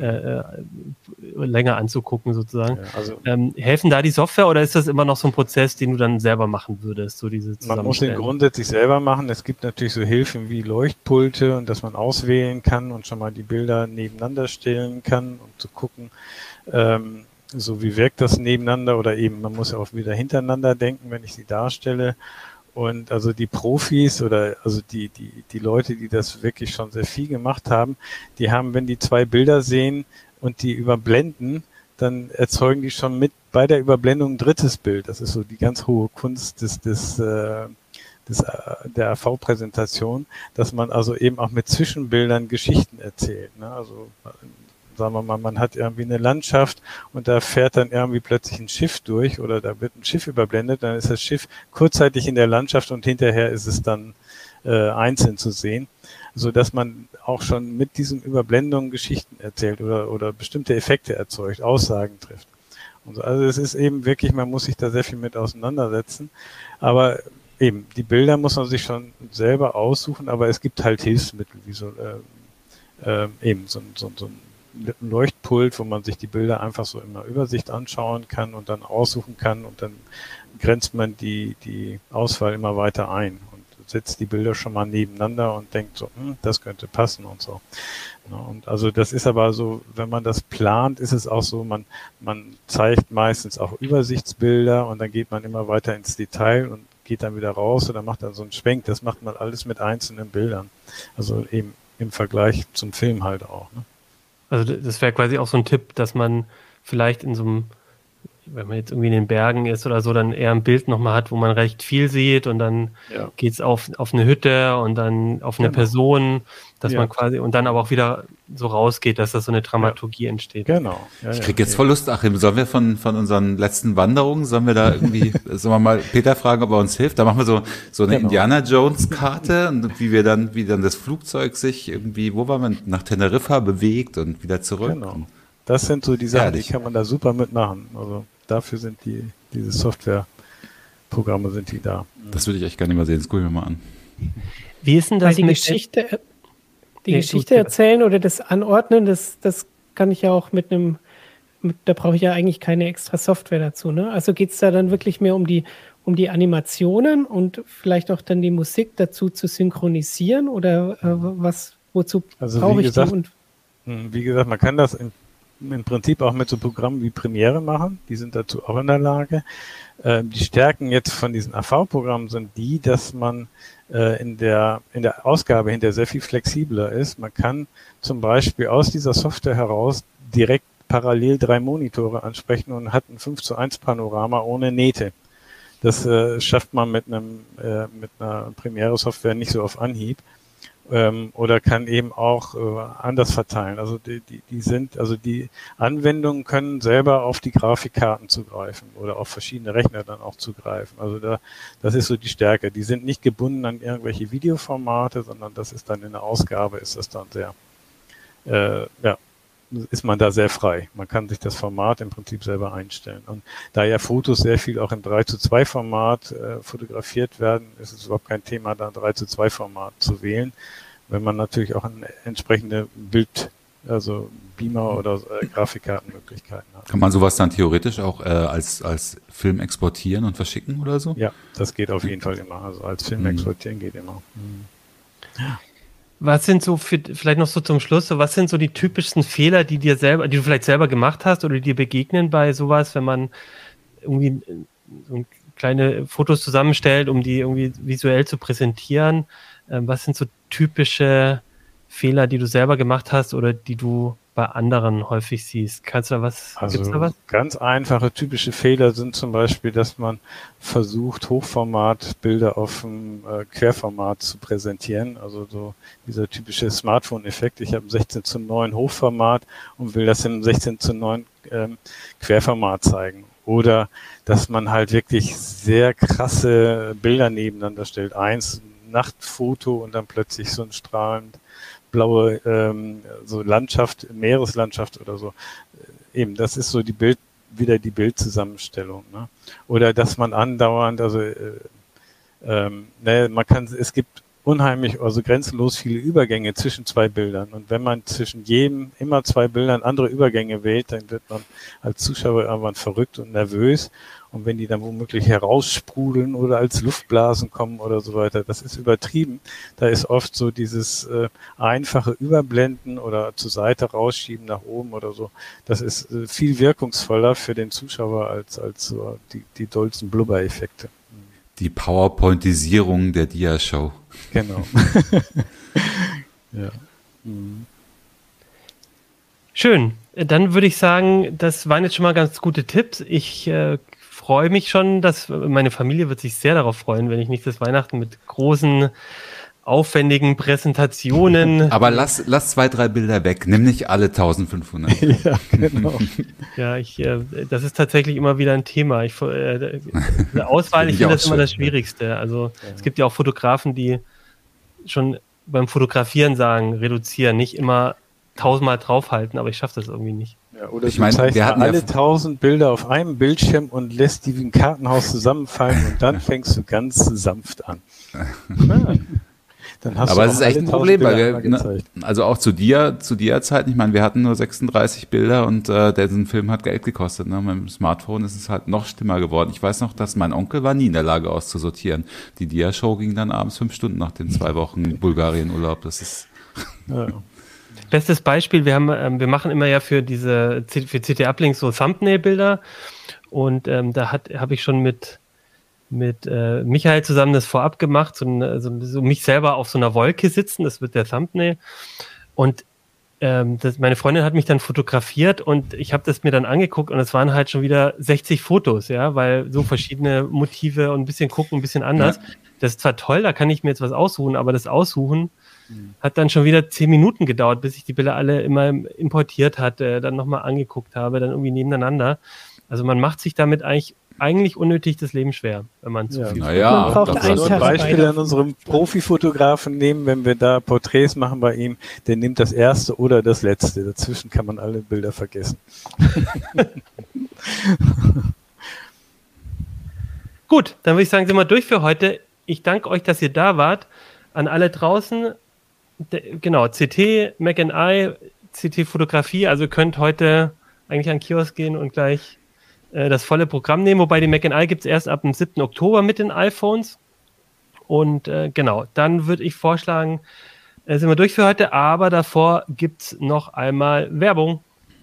länger anzugucken sozusagen. Ja, also, helfen da die Software oder ist das immer noch so ein Prozess, den du dann selber machen würdest? So diese man muss den grundsätzlich selber machen. Es gibt natürlich so Hilfen wie Leuchtpulte und dass man auswählen kann und schon mal die Bilder nebeneinander stellen kann, um zu gucken, so wie wirkt das nebeneinander oder eben, man muss ja auch wieder hintereinander denken, wenn ich sie darstelle. Und also die Profis oder also die Leute, die das wirklich schon sehr viel gemacht haben, die haben, wenn die zwei Bilder sehen und die überblenden, dann erzeugen die schon mit bei der Überblendung ein drittes Bild. Das ist so die ganz hohe Kunst der AV-Präsentation, dass man also eben auch mit Zwischenbildern Geschichten erzählt. Ne? Also sagen wir mal, man hat irgendwie eine Landschaft und da fährt dann irgendwie plötzlich ein Schiff durch oder da wird ein Schiff überblendet, dann ist das Schiff kurzzeitig in der Landschaft und hinterher ist es dann einzeln zu sehen, so dass man auch schon mit diesen Überblendungen Geschichten erzählt oder bestimmte Effekte erzeugt, Aussagen trifft. Und so. Also es ist eben wirklich, man muss sich da sehr viel mit auseinandersetzen, aber eben, die Bilder muss man sich schon selber aussuchen, aber es gibt halt Hilfsmittel, wie so eben so ein Leuchtpult, wo man sich die Bilder einfach so in einer Übersicht anschauen kann und dann aussuchen kann und dann grenzt man die Auswahl immer weiter ein und setzt die Bilder schon mal nebeneinander und denkt so, das könnte passen und so. Ja, und also das ist aber so, wenn man das plant, ist es auch so, man zeigt meistens auch Übersichtsbilder und dann geht man immer weiter ins Detail und geht dann wieder raus oder macht dann so einen Schwenk. Das macht man alles mit einzelnen Bildern. Also eben im Vergleich zum Film halt auch, ne? Also das wäre quasi auch so ein Tipp, dass man vielleicht in so einem, wenn man jetzt irgendwie in den Bergen ist oder so, dann eher ein Bild nochmal hat, wo man recht viel sieht und dann geht's auf eine Hütte und dann auf eine Person, dass man quasi und dann aber auch wieder so rausgeht, dass das so eine Dramaturgie entsteht. Genau. Ja, ich krieg jetzt voll Lust, Achim, sollen wir von unseren letzten Wanderungen, sollen wir da irgendwie, sollen wir mal Peter fragen, ob er uns hilft? Da machen wir so eine Indiana Jones Karte und wie dann das Flugzeug sich irgendwie, wo war man, nach Teneriffa bewegt und wieder zurück. Genau. Das sind so die Sachen, die kann man da super mitmachen. Also dafür sind diese Softwareprogramme sind die da. Das würde ich echt gerne mal sehen. Das gucke ich mir mal an. Wie ist denn das mit die Geschichte erzählen oder das Anordnen, das kann ich ja auch da brauche ich ja eigentlich keine extra Software dazu. Ne? Also geht es da dann wirklich mehr um die Animationen und vielleicht auch dann die Musik dazu zu synchronisieren oder wozu brauche ich die? Wie gesagt, man kann das im Prinzip auch mit so Programmen wie Premiere machen. Die sind dazu auch in der Lage. Die Stärken jetzt von diesen AV-Programmen sind die, dass man in der Ausgabe hinterher sehr viel flexibler ist. Man kann zum Beispiel aus dieser Software heraus direkt parallel 3 Monitore ansprechen und hat ein 5:1 Panorama ohne Nähte. Das schafft man mit einer Premiere-Software nicht so auf Anhieb. oder kann eben auch anders verteilen. Also die Anwendungen können selber auf die Grafikkarten zugreifen oder auf verschiedene Rechner dann auch zugreifen. Also das ist so die Stärke. Die sind nicht gebunden an irgendwelche Videoformate, sondern das ist dann in der Ausgabe, ist das dann sehr, ist man da sehr frei. Man kann sich das Format im Prinzip selber einstellen. Und da ja Fotos sehr viel auch im 3:2 Format fotografiert werden, ist es überhaupt kein Thema, da ein 3:2 Format zu wählen, wenn man natürlich auch eine entsprechende also Beamer oder Grafikkartenmöglichkeiten hat. Kann man sowas dann theoretisch auch als Film exportieren und verschicken oder so? Ja, das geht auf jeden Fall immer. Also als Film exportieren geht immer. Was sind so vielleicht noch so zum Schluss, was sind so die typischsten Fehler, die du vielleicht selber gemacht hast oder die dir begegnen bei sowas, wenn man irgendwie so kleine Fotos zusammenstellt, um die irgendwie visuell zu präsentieren? Was sind so typische Fehler, die du selber gemacht hast oder die du bei anderen häufig siehst? Gibt's da was? Ganz einfache typische Fehler sind zum Beispiel, dass man versucht, Hochformatbilder auf dem Querformat zu präsentieren. Also so dieser typische Smartphone-Effekt. Ich habe ein 16:9 Hochformat und will das im 16:9 Querformat zeigen. Oder dass man halt wirklich sehr krasse Bilder nebeneinander stellt. Eins Nachtfoto und dann plötzlich so ein strahlend blaue so Landschaft, Meereslandschaft oder so. Eben, das ist so wieder die Bildzusammenstellung. Ne? Oder dass man andauernd, es gibt unheimlich, also grenzenlos viele Übergänge zwischen zwei Bildern. Und wenn man zwischen jedem immer zwei Bildern andere Übergänge wählt, dann wird man als Zuschauer irgendwann verrückt und nervös. Und wenn die dann womöglich heraussprudeln oder als Luftblasen kommen oder so weiter, das ist übertrieben. Da ist oft so dieses einfache Überblenden oder zur Seite rausschieben nach oben oder so. Das ist viel wirkungsvoller für den Zuschauer als so die dollsten Blubber-Effekte. Die PowerPointisierung der Dia-Show. Genau. Ja. Schön. Dann würde ich sagen, das waren jetzt schon mal ganz gute Tipps. Ich freue mich schon, dass meine Familie wird sich sehr darauf freuen, wenn ich nächstes Weihnachten mit großen, aufwendigen Präsentationen. Aber lass 2, 3 Bilder weg. Nimm nicht alle 1500. Ja, genau. Ja, das ist tatsächlich immer wieder ein Thema. Eine Auswahl, ich finde das immer das Schwierigste. Also es gibt ja auch Fotografen, die schon beim Fotografieren sagen, reduzieren, nicht immer 1000-mal draufhalten, aber ich schaffe das irgendwie nicht. Ja, oder ich meine, wir hatten alle 1000 Bilder auf einem Bildschirm und lässt die wie ein Kartenhaus zusammenfallen und dann fängst du ganz sanft an. Dann hast aber du es ist echt ein Problem, weil also auch zu Dia-Zeiten, ich meine, wir hatten nur 36 Bilder und der Film hat Geld gekostet. Ne? Mit dem Smartphone ist es halt noch schlimmer geworden. Ich weiß noch, dass mein Onkel war nie in der Lage auszusortieren. Die Dia-Show ging dann abends 5 Stunden nach den 2 Wochen Bulgarien-Urlaub. Das ist... Ja. Bestes Beispiel, wir machen immer ja für CT-Uplinks so Thumbnail-Bilder und da habe ich schon mit Michael zusammen das vorab gemacht, so mich selber auf so einer Wolke sitzen, das wird der Thumbnail und meine Freundin hat mich dann fotografiert und ich habe das mir dann angeguckt und es waren halt schon wieder 60 Fotos, ja, weil so verschiedene Motive und ein bisschen gucken, ein bisschen anders. Ja. Das ist zwar toll, da kann ich mir jetzt was aussuchen, aber das Aussuchen hat dann schon wieder 10 Minuten gedauert, bis ich die Bilder alle immer importiert hatte, dann nochmal angeguckt habe, dann irgendwie nebeneinander. Also man macht sich damit eigentlich unnötig das Leben schwer, wenn man zu viel. Naja, das ist ein Beispiel an unserem Profifotografen nehmen, wenn wir da Porträts machen bei ihm, der nimmt das erste oder das letzte. Dazwischen kann man alle Bilder vergessen. Gut, dann würde ich sagen, sind wir durch für heute. Ich danke euch, dass ihr da wart. An alle draußen, genau, CT, Mac and I, CT Fotografie, also ihr könnt heute eigentlich an den Kiosk gehen und gleich das volle Programm nehmen, wobei die Mac and I gibt es erst ab dem 7. Oktober mit den iPhones und genau, dann würde ich vorschlagen, sind wir durch für heute, aber davor gibt es noch einmal Werbung.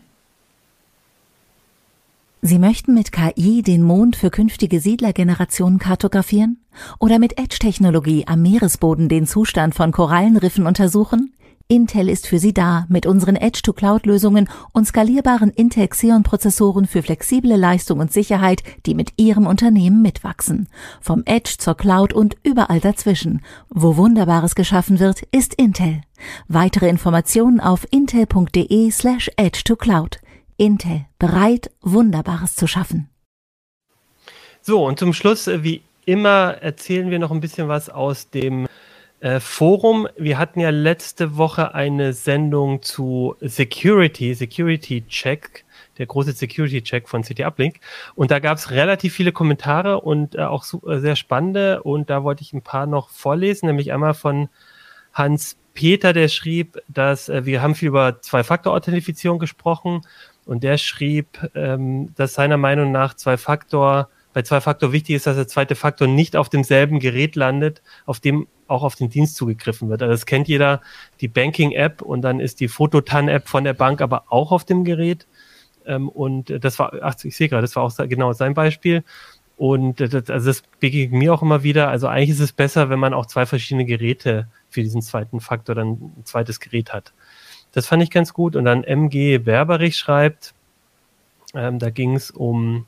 Sie möchten mit KI den Mond für künftige Siedlergenerationen kartografieren? Oder mit Edge-Technologie am Meeresboden den Zustand von Korallenriffen untersuchen? Intel ist für Sie da mit unseren Edge-to-Cloud-Lösungen und skalierbaren Intel Xeon-Prozessoren für flexible Leistung und Sicherheit, die mit Ihrem Unternehmen mitwachsen. Vom Edge zur Cloud und überall dazwischen. Wo Wunderbares geschaffen wird, ist Intel. Weitere Informationen auf intel.de/edge-to-cloud. Intel, bereit, Wunderbares zu schaffen. So, und zum Schluss, wie immer, erzählen wir noch ein bisschen was aus dem Forum. Wir hatten ja letzte Woche eine Sendung zu Security Check, der große Security Check von CT Uplink. Und da gab es relativ viele Kommentare und auch sehr spannende. Und da wollte ich ein paar noch vorlesen, nämlich einmal von Hans-Peter, der schrieb, dass wir haben viel über Zwei-Faktor-Authentifizierung gesprochen. Und der schrieb, dass seiner Meinung nach bei Zwei-Faktor wichtig ist, dass der zweite Faktor nicht auf demselben Gerät landet, auf dem auch auf den Dienst zugegriffen wird. Also das kennt jeder, die Banking-App und dann ist die Fototan-App von der Bank aber auch auf dem Gerät. Und das war, ich sehe gerade, das war auch genau sein Beispiel. Und das begegnet mir auch immer wieder. Also eigentlich ist es besser, wenn man auch zwei verschiedene Geräte für diesen zweiten Faktor dann ein zweites Gerät hat. Das fand ich ganz gut. Und dann MG Berberich schreibt, da ging es um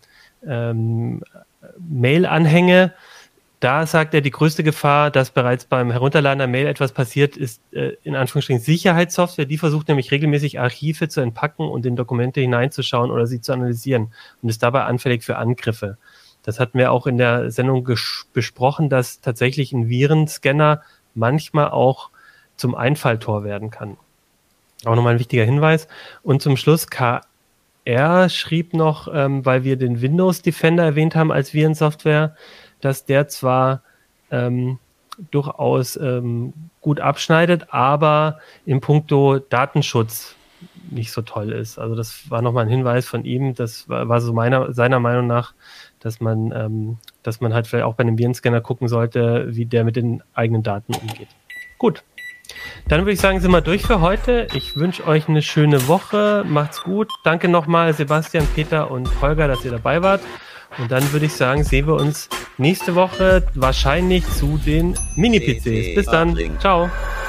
Mail-Anhänge. Da sagt er, die größte Gefahr, dass bereits beim Herunterladen der Mail etwas passiert, ist in Anführungsstrichen Sicherheitssoftware. Die versucht nämlich regelmäßig Archive zu entpacken und in Dokumente hineinzuschauen oder sie zu analysieren und ist dabei anfällig für Angriffe. Das hatten wir auch in der Sendung besprochen, dass tatsächlich ein Virenscanner manchmal auch zum Einfalltor werden kann. Auch nochmal ein wichtiger Hinweis. Und zum Schluss KR schrieb noch, weil wir den Windows Defender erwähnt haben als Virensoftware, dass der zwar durchaus gut abschneidet, aber in puncto Datenschutz nicht so toll ist. Also das war nochmal ein Hinweis von ihm. Das war so seiner Meinung nach, dass man halt vielleicht auch bei einem Virenscanner gucken sollte, wie der mit den eigenen Daten umgeht. Gut. Dann würde ich sagen, sind wir durch für heute. Ich wünsche euch eine schöne Woche. Macht's gut. Danke nochmal Sebastian, Peter und Holger, dass ihr dabei wart. Und dann würde ich sagen, sehen wir uns nächste Woche wahrscheinlich zu den Mini-PCs. Bis dann. Ciao.